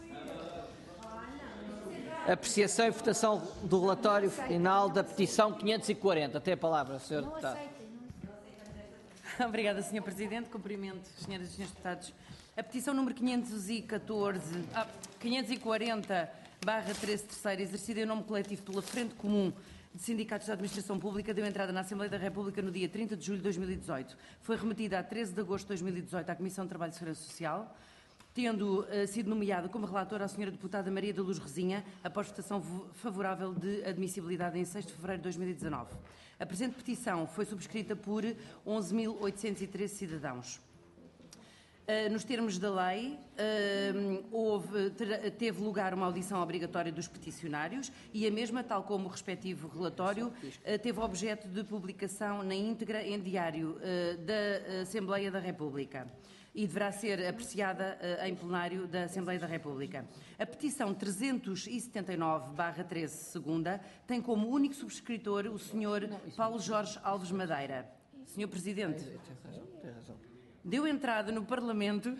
Apreciação e votação do relatório final da petição quinhentos e quarenta. Tem a palavra, senhora deputada. Obrigada, senhor Presidente. Cumprimento, senhoras e senhores deputados. A petição número quinhentos e catorze, ah, quinhentos e quarenta barra treze terceiro, exercida em nome coletivo pela Frente Comum de Sindicatos da Administração Pública, deu entrada na Assembleia da República no dia trinta de julho de dois mil e dezoito. Foi remetida a treze de agosto de dois mil e dezoito à Comissão de Trabalho e Segurança Social, tendo uh, sido nomeada como relatora a senhora deputada Maria da Luz Rezinha, após votação favorável de admissibilidade em seis de fevereiro de dois mil e dezanove. A presente petição foi subscrita por onze mil oitocentos e treze cidadãos. Uh, nos termos da lei, uh, houve, ter, teve lugar uma audição obrigatória dos peticionários e a mesma, tal como o respectivo relatório, uh, teve objeto de publicação na íntegra em diário uh, da Assembleia da República. e deverá ser apreciada uh, em plenário da Assembleia da República. A petição trezentos e setenta e nove barra treze, segunda, tem como único subscritor o senhor Paulo Jorge Alves Madeira. senhor Presidente, deu entrada no Parlamento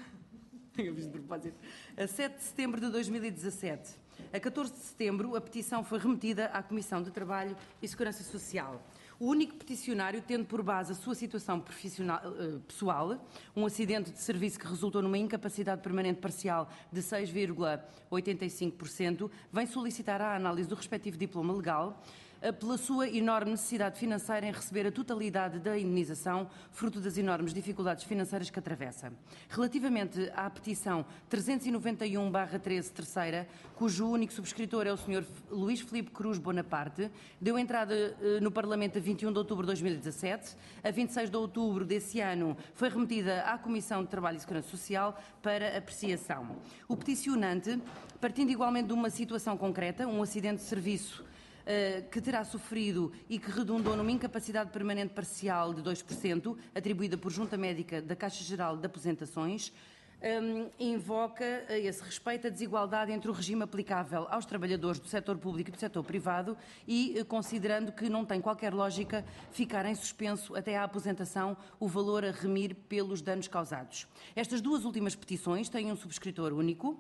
a sete de setembro de dois mil e dezassete. A catorze de setembro, a petição foi remetida à Comissão de Trabalho e Segurança Social. O único peticionário, tendo por base a sua situação profissional, uh, pessoal, um acidente de serviço que resultou numa incapacidade permanente parcial de seis vírgula oitenta e cinco por cento, vem solicitar a análise do respectivo diploma legal uh, pela sua enorme necessidade financeira em receber a totalidade da indenização, fruto das enormes dificuldades financeiras que atravessa. Relativamente à petição trezentos e noventa e um barra treze, terceira, cujo único subscritor é o senhor Luís Filipe Cruz Bonaparte, deu entrada uh, no Parlamento a vinte e um de outubro de dois mil e dezassete. A vinte e seis de outubro desse ano foi remetida à Comissão de Trabalho e Segurança Social para apreciação. O peticionante, partindo igualmente de uma situação concreta, um acidente de serviço uh, que terá sofrido e que redundou numa incapacidade permanente parcial de dois por cento, atribuída por Junta Médica da Caixa Geral de Aposentações, Um, invoca a esse respeito a desigualdade entre o regime aplicável aos trabalhadores do setor público e do setor privado e uh, considerando que não tem qualquer lógica ficar em suspenso até à aposentação o valor a remir pelos danos causados. Estas duas últimas petições têm um subscritor único.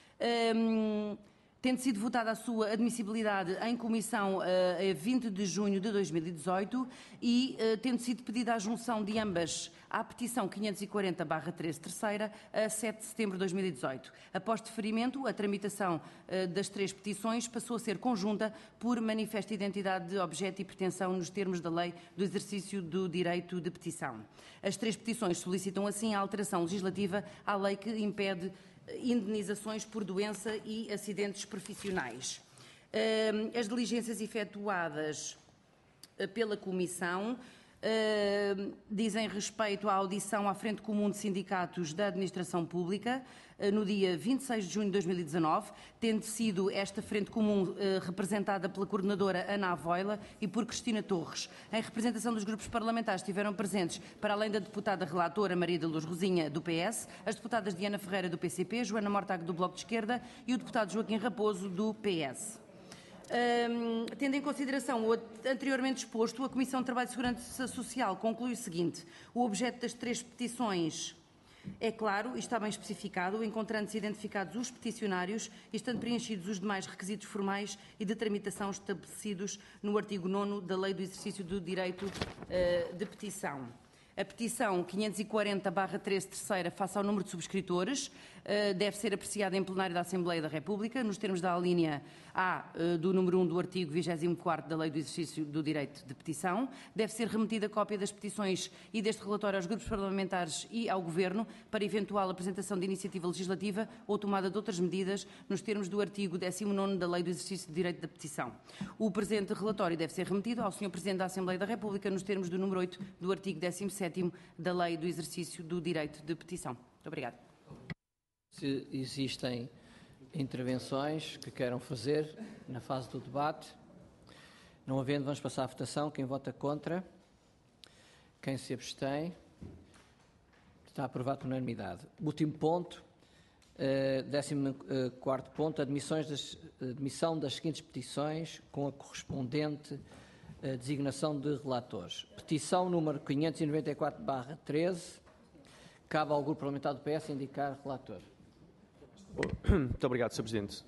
Um, Tendo sido votada a sua admissibilidade em comissão uh, a vinte de junho de dois mil e dezoito e uh, tendo sido pedida a junção de ambas à petição quinhentos e quarenta barra treze, terceira, a sete de setembro de dois mil e dezoito. Após deferimento, a tramitação uh, das três petições passou a ser conjunta por manifesta identidade de objeto e pretensão nos termos da lei do exercício do direito de petição. As três petições solicitam assim a alteração legislativa à lei que impede indenizações por doença e acidentes profissionais. As diligências efetuadas pela Comissão dizem respeito à audição à Frente Comum de Sindicatos da Administração Pública no dia vinte e seis de junho de dois mil e dezanove, tendo sido esta Frente Comum representada pela coordenadora Ana Avoila e por Cristina Torres. Em representação dos grupos parlamentares estiveram presentes, para além da deputada relatora Maria da Luz Rosinha, do P S, as deputadas Diana Ferreira, do P C P, Joana Mortágua, do Bloco de Esquerda e o deputado Joaquim Raposo, do P S. Um, tendo em consideração o anteriormente exposto, a Comissão de Trabalho e Segurança Social conclui o seguinte: o objeto das três petições é claro e está bem especificado, encontrando-se identificados os peticionários e estando preenchidos os demais requisitos formais e de tramitação estabelecidos no artigo nono da Lei do Exercício do Direito uh, de Petição. A petição quinhentos e quarenta barra treze, terceira, face ao número de subscritores, deve ser apreciada em plenário da Assembleia da República, nos termos da alínea A do número um do artigo vigésimo quarto da Lei do Exercício do Direito de Petição. Deve ser remetida cópia das petições e deste relatório aos grupos parlamentares e ao Governo para eventual apresentação de iniciativa legislativa ou tomada de outras medidas nos termos do artigo décimo nono da Lei do Exercício do Direito de Petição. O presente relatório deve ser remetido ao senhor Presidente da Assembleia da República nos termos do número oito do artigo décimo sétimo da Lei do Exercício do Direito de Petição. Muito obrigada. Se existem intervenções que queiram fazer na fase do debate, não havendo, vamos passar à votação. Quem vota contra? Quem se abstém? Está aprovado por unanimidade. Último ponto, décimo quarto ponto, admissões das, admissão das seguintes petições com a correspondente designação de relatores. Petição número quinhentos e noventa e quatro barra treze, cabe ao Grupo Parlamentar do P S indicar relator. Muito obrigado, senhor Presidente.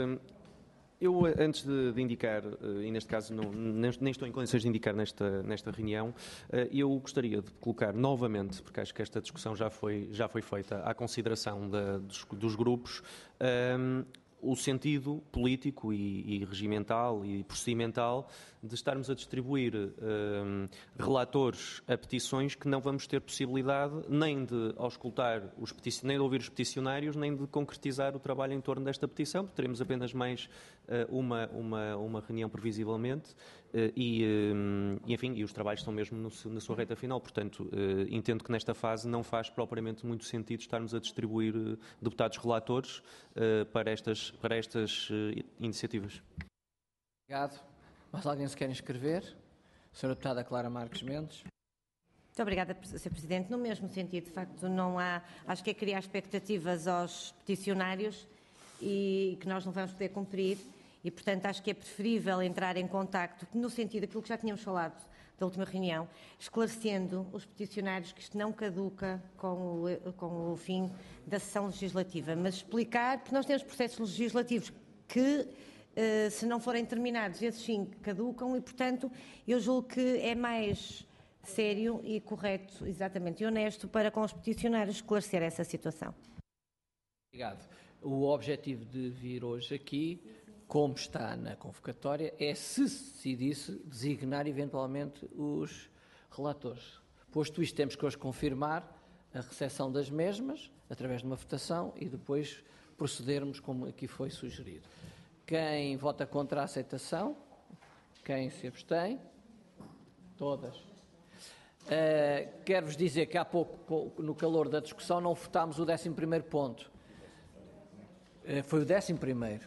Eu, antes de, de indicar, e neste caso não, nem estou em condições de indicar nesta, nesta reunião, eu gostaria de colocar novamente, porque acho que esta discussão já foi, já foi feita, à consideração da, dos, dos grupos, um, o sentido político e, e regimental e procedimental de estarmos a distribuir um, relatores a petições que não vamos ter possibilidade nem de auscultar os peticion... nem de ouvir os peticionários, nem de concretizar o trabalho em torno desta petição, porque teremos apenas mais uh, uma, uma, uma reunião previsivelmente uh, e, um, e, enfim, e os trabalhos estão mesmo no, na sua reta final. Portanto, uh, entendo que nesta fase não faz propriamente muito sentido estarmos a distribuir uh, deputados relatores uh, para estas, para estas uh, iniciativas. Obrigado. Mais alguém se quer inscrever? Senhora Deputada Clara Marques Mendes. Muito obrigada, senhor Presidente. No mesmo sentido, de facto, não há, acho que é criar expectativas aos peticionários e que nós não vamos poder cumprir e, portanto, acho que é preferível entrar em contacto, no sentido daquilo que já tínhamos falado da última reunião, esclarecendo os peticionários que isto não caduca com o, com o fim da sessão legislativa, mas explicar, porque nós temos processos legislativos que, eh, se não forem terminados, esses sim caducam e, portanto, eu julgo que é mais sério e correto, exatamente, e honesto para com os peticionários esclarecer essa situação. Obrigado. O objetivo de vir hoje aqui, como está na convocatória, é, se decidisse, designar eventualmente os relatores. Posto isto, temos que hoje confirmar a recepção das mesmas, através de uma votação, e depois procedermos como aqui foi sugerido. Quem vota contra a aceitação? Quem se abstém? Todas. Uh, Quero-vos dizer que há pouco, no calor da discussão, não votámos o décimo primeiro ponto. Uh, foi o décimo primeiro.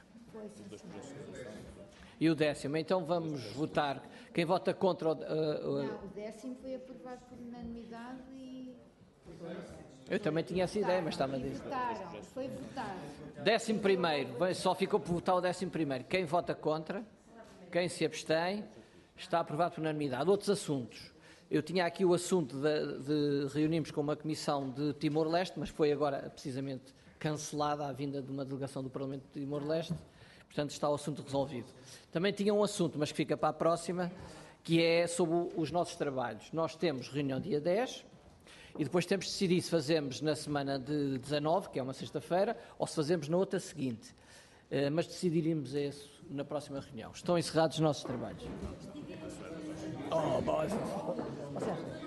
E o décimo. Então vamos votar. Quem vota contra o... Uh, uh, não, o décimo foi aprovado por unanimidade e... Eu também tinha essa ideia, mas estava a dizer. Votaram, foi votado. Décimo primeiro. Só ficou por votar o décimo primeiro. Quem vota contra? Quem se abstém? Está aprovado por unanimidade. Outros assuntos. Eu tinha aqui o assunto de, de reunirmos com uma comissão de Timor-Leste, mas foi agora precisamente cancelada a vinda de uma delegação do Parlamento de Timor-Leste, portanto está o assunto resolvido. Também tinha um assunto, mas que fica para a próxima, que é sobre os nossos trabalhos. Nós temos reunião dia dez e depois temos de decidir se fazemos na semana de dezanove, que é uma sexta-feira, ou se fazemos na outra seguinte. Mas decidiremos isso na próxima reunião. Estão encerrados os nossos trabalhos. Oh, boy.